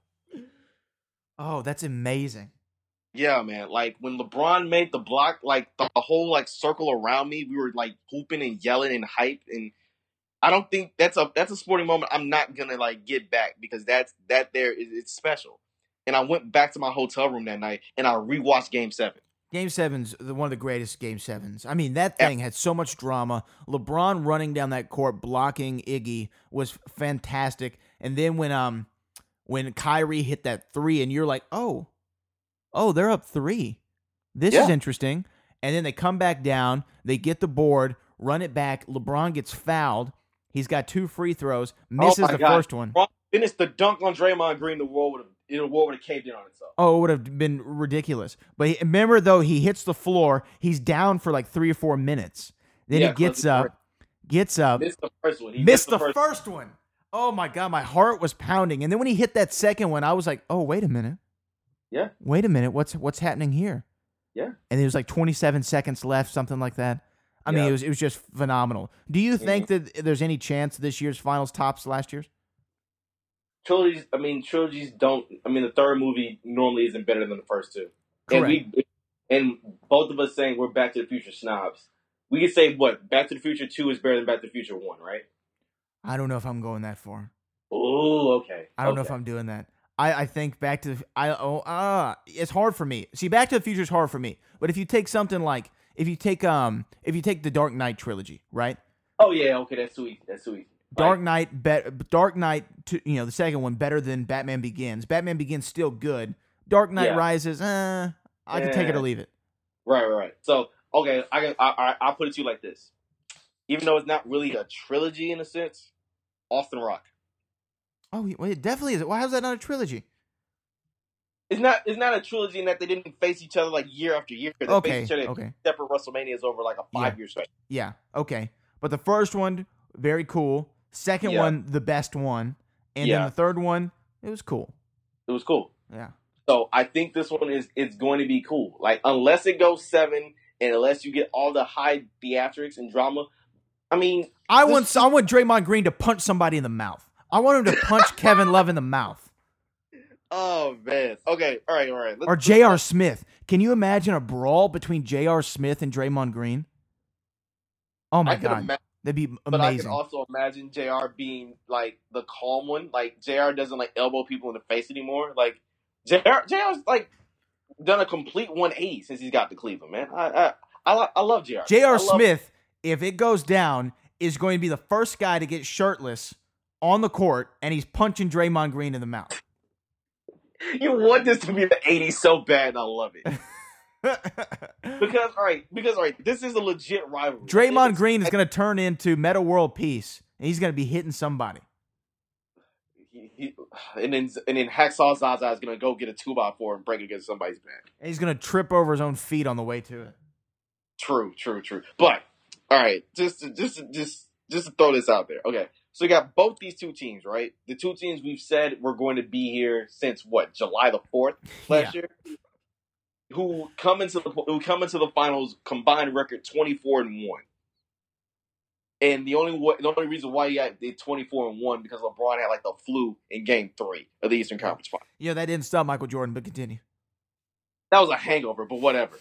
Oh, that's amazing. Yeah, man. When LeBron made the block, the whole circle around me, we were hooping and yelling and hype, and I don't think that's a sporting moment I'm not gonna get back because it's special. And I went back to my hotel room that night and I rewatched Game 7. Game 7's one of the greatest Game 7s. I mean, that thing had so much drama. LeBron running down that court blocking Iggy was fantastic. And then when Kyrie hit that 3 and you're like, oh, they're up 3. This is interesting. And then they come back down, they get the board, run it back. LeBron gets fouled. He's got 2 free throws, misses the first one. Finished the dunk on Draymond Green, the world would have caved in on itself. Oh, it would have been ridiculous. But remember, though, he hits the floor. He's down for 3 or 4 minutes. Then he gets up. Missed the first one. Missed the first one. Oh, my God. My heart was pounding. And then when he hit that second one, I was like, oh, wait a minute. Yeah. Wait a minute. What's happening here? Yeah. And there was 27 seconds left, something like that. I mean, it was just phenomenal. Do you think that there's any chance this year's finals tops last year's? Trilogies don't. The third movie normally isn't better than the first 2. Correct. And both of us saying we're Back to the Future snobs. We could say what Back to the Future 2 is better than Back to the Future 1, right? I don't know if I'm going that far. Oh, okay. I don't know if I'm doing that. I think Back to the it's hard for me. See, Back to the Future is hard for me. But if you take something if you take the Dark Knight trilogy, right? Oh yeah, okay, that's too easy. Dark Knight, the second one better than Batman Begins. Batman Begins still good. Dark Knight Rises, I can take it or leave it. Right. So okay, I'll put it to you like this. Even though it's not really a trilogy in a sense, Austin Rock. Oh, well, it definitely is. Why is that not a trilogy? It's not a trilogy in that they didn't face each other year after year. They faced each other in separate WrestleManias over a 5-year stretch. Yeah, okay. But the first one, very cool. Second one, the best one. And then the third one, it was cool. It was cool. Yeah. So I think this one it's going to be cool. Unless it goes 7 and unless you get all the high theatrics and drama, I want Draymond Green to punch somebody in the mouth. I want him to punch Kevin Love in the mouth. Oh, man. Okay, all right. Or J.R. Smith. Can you imagine a brawl between J.R. Smith and Draymond Green? Oh, my God. That'd be amazing. But I can also imagine JR being, the calm one. JR doesn't, elbow people in the face anymore. JR's, done a complete 180 since he's got to Cleveland, man. I love JR. J.R. Smith, if it goes down, is going to be the first guy to get shirtless on the court and he's punching Draymond Green in the mouth. You want this to be the 80s so bad, and I love it. Because all right, this is a legit rivalry. Draymond Green is going to turn into Meta World Peace, and he's going to be hitting somebody. And then Hacksaw Zaza is going to go get a 2x4 and break it against somebody's back. And he's going to trip over his own feet on the way to it. True. But all right, just to throw this out there. Okay, so you got both these two teams, right? The two teams we've said we're going to be here since what, July the 4th last year, who come into the finals combined record 24-1. And the only reason why he got the 24-1 because LeBron had like the flu in Game 3 of the Eastern Conference Final. Yeah, that didn't stop Michael Jordan, but continue. That was a hangover, but whatever.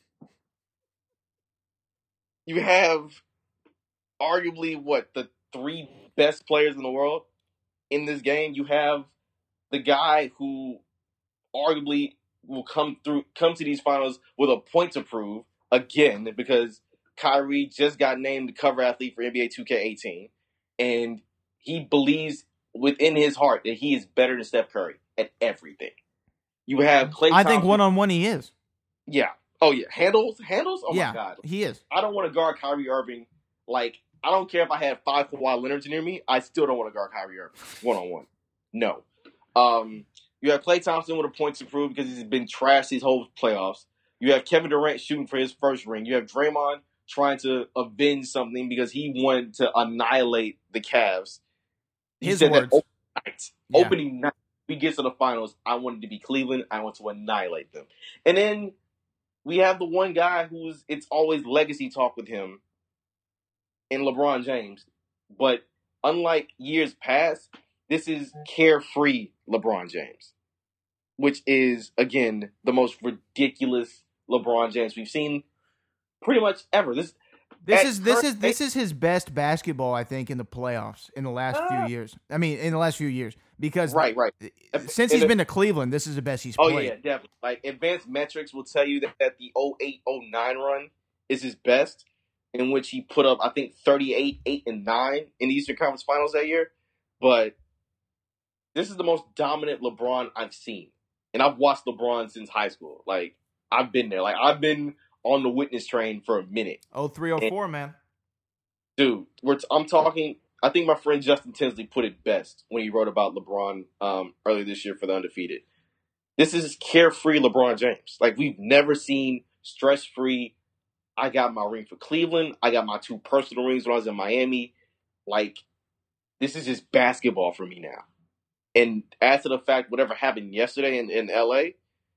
You have arguably the 3 best players in the world in this game. You have the guy who arguably will come to these finals with a point to prove again, because Kyrie just got named the cover athlete for NBA 2K18, and he believes within his heart that he is better than Steph Curry at everything. You have Klay Thompson. I think one-on-one he is. Yeah. Oh, yeah. Handles? Oh, yeah, my God. He is. I don't want to guard Kyrie Irving. Like, I don't care if I had 5 Kawhi Leonards near me. I still don't want to guard Kyrie Irving one-on-one. No. You have Klay Thompson with a point to prove because he's been trashed these whole playoffs. You have Kevin Durant shooting for his first ring. You have Draymond trying to avenge something because he wanted to annihilate the Cavs. He His said words. that opening night, we get to the finals, I wanted to be Cleveland. I want to annihilate them. And then we have the one guy it's always legacy talk with him in LeBron James. But unlike years past, this is carefree LeBron James, which is, again, the most ridiculous LeBron James we've seen pretty much ever. This is his best basketball, I think, in the playoffs in the last few years. I mean, in the last few years, because right. Since he's been to Cleveland, this is the best he's played. Oh yeah, definitely. Like advanced metrics will tell you that the 08-09 run is his best, in which he put up I think 38, 8, and 9 in the Eastern Conference Finals that year. But this is the most dominant LeBron I've seen, and I've watched LeBron since high school. Like I've been there. Like I've been on the witness train for a minute. 03-04, man. Dude, I'm talking. I think my friend Justin Tinsley put it best when he wrote about LeBron earlier this year for the Undefeated. This is carefree LeBron James. Like we've never seen stress-free. I got my ring for Cleveland. I got my 2 personal rings when I was in Miami. Like this is just basketball for me now. And as to the fact, whatever happened yesterday in LA.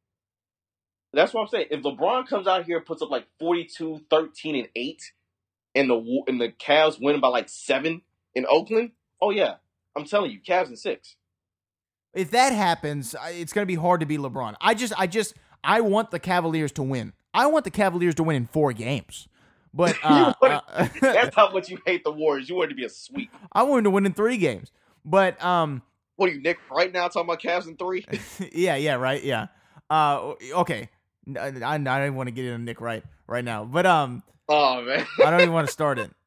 That's what I'm saying. If LeBron comes out here and puts up like 42, 13, and 8, and the Cavs win by like 7 in Oakland, oh yeah, I'm telling you, Cavs in 6. If that happens, it's going to be hard to beat LeBron. I want the Cavaliers to win. I want the Cavaliers to win in 4 games. But that's how much you hate the Warriors. You want it to be a sweep. I want them to win in 3 games. But what are you, Nick? Right now, talking about Cavs in 3? yeah, right, yeah. Okay. I don't even want to get into Nick right now, but oh man, I don't even want to start it.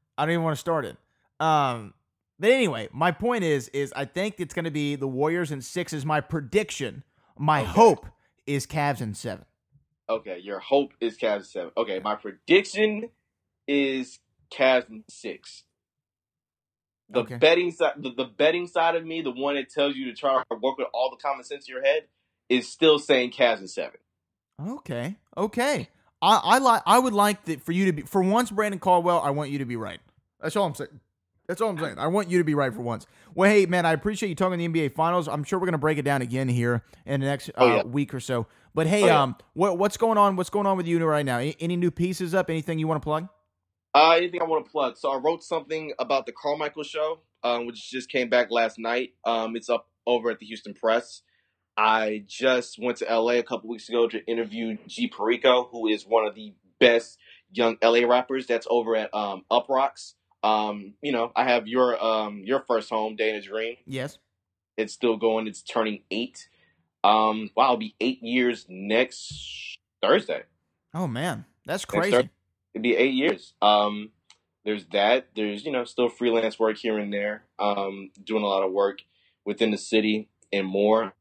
But anyway, my point is I think it's going to be the Warriors in 6 is my prediction. My hope is Cavs in 7. Okay, your hope is Cavs in 7. Okay, my prediction is Cavs in 6. The betting side of me, the one that tells you to try to work with all the common sense in your head, is still saying Cavs in 7. Okay. I would like for you to be, for once, Brandon Caldwell, I want you to be right. That's all I'm saying. I want you to be right for once. Well, hey, man, I appreciate you talking the NBA Finals. I'm sure we're going to break it down again here in the next week or so. But hey, what's going on? What's going on with you right now? Any new pieces up? Anything you want to plug? Anything I want to plug. So I wrote something about the Carmichael Show, which just came back last night. It's up over at the Houston Press. I just went to LA a couple weeks ago to interview G Perico, who is one of the best young LA rappers. That's over at Up Rocks. I have your first home, Day in a Dream. Yes. It's still going. It's turning 8. It'll be 8 years next Thursday. Oh man, that's crazy. It'd be 8 years. there's that. There's, still freelance work here and there, doing a lot of work within the city and more.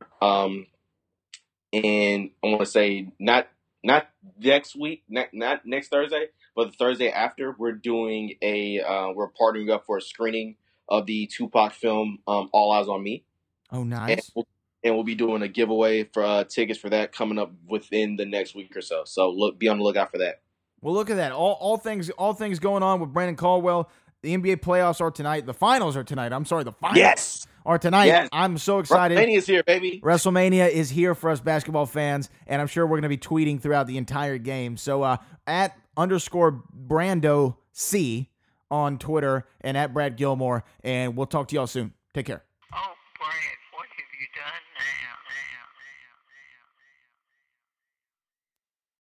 And I want to say not next week, not next Thursday, but the Thursday after, we're doing we're partnering up for a screening of the Tupac film, All Eyes on Me. Oh, nice. And we'll be doing a giveaway for tickets for that coming up within the next week or so. So be on the lookout for that. Well, look at that. All things going on with Brandon Caldwell. The NBA playoffs are tonight. The finals are tonight. I'm sorry, the finals are tonight. Yes. I'm so excited. WrestleMania is here, baby. WrestleMania is here for us basketball fans, and I'm sure we're going to be tweeting throughout the entire game. So at _Brando C on Twitter and at Brad Gilmore, and we'll talk to y'all soon. Take care.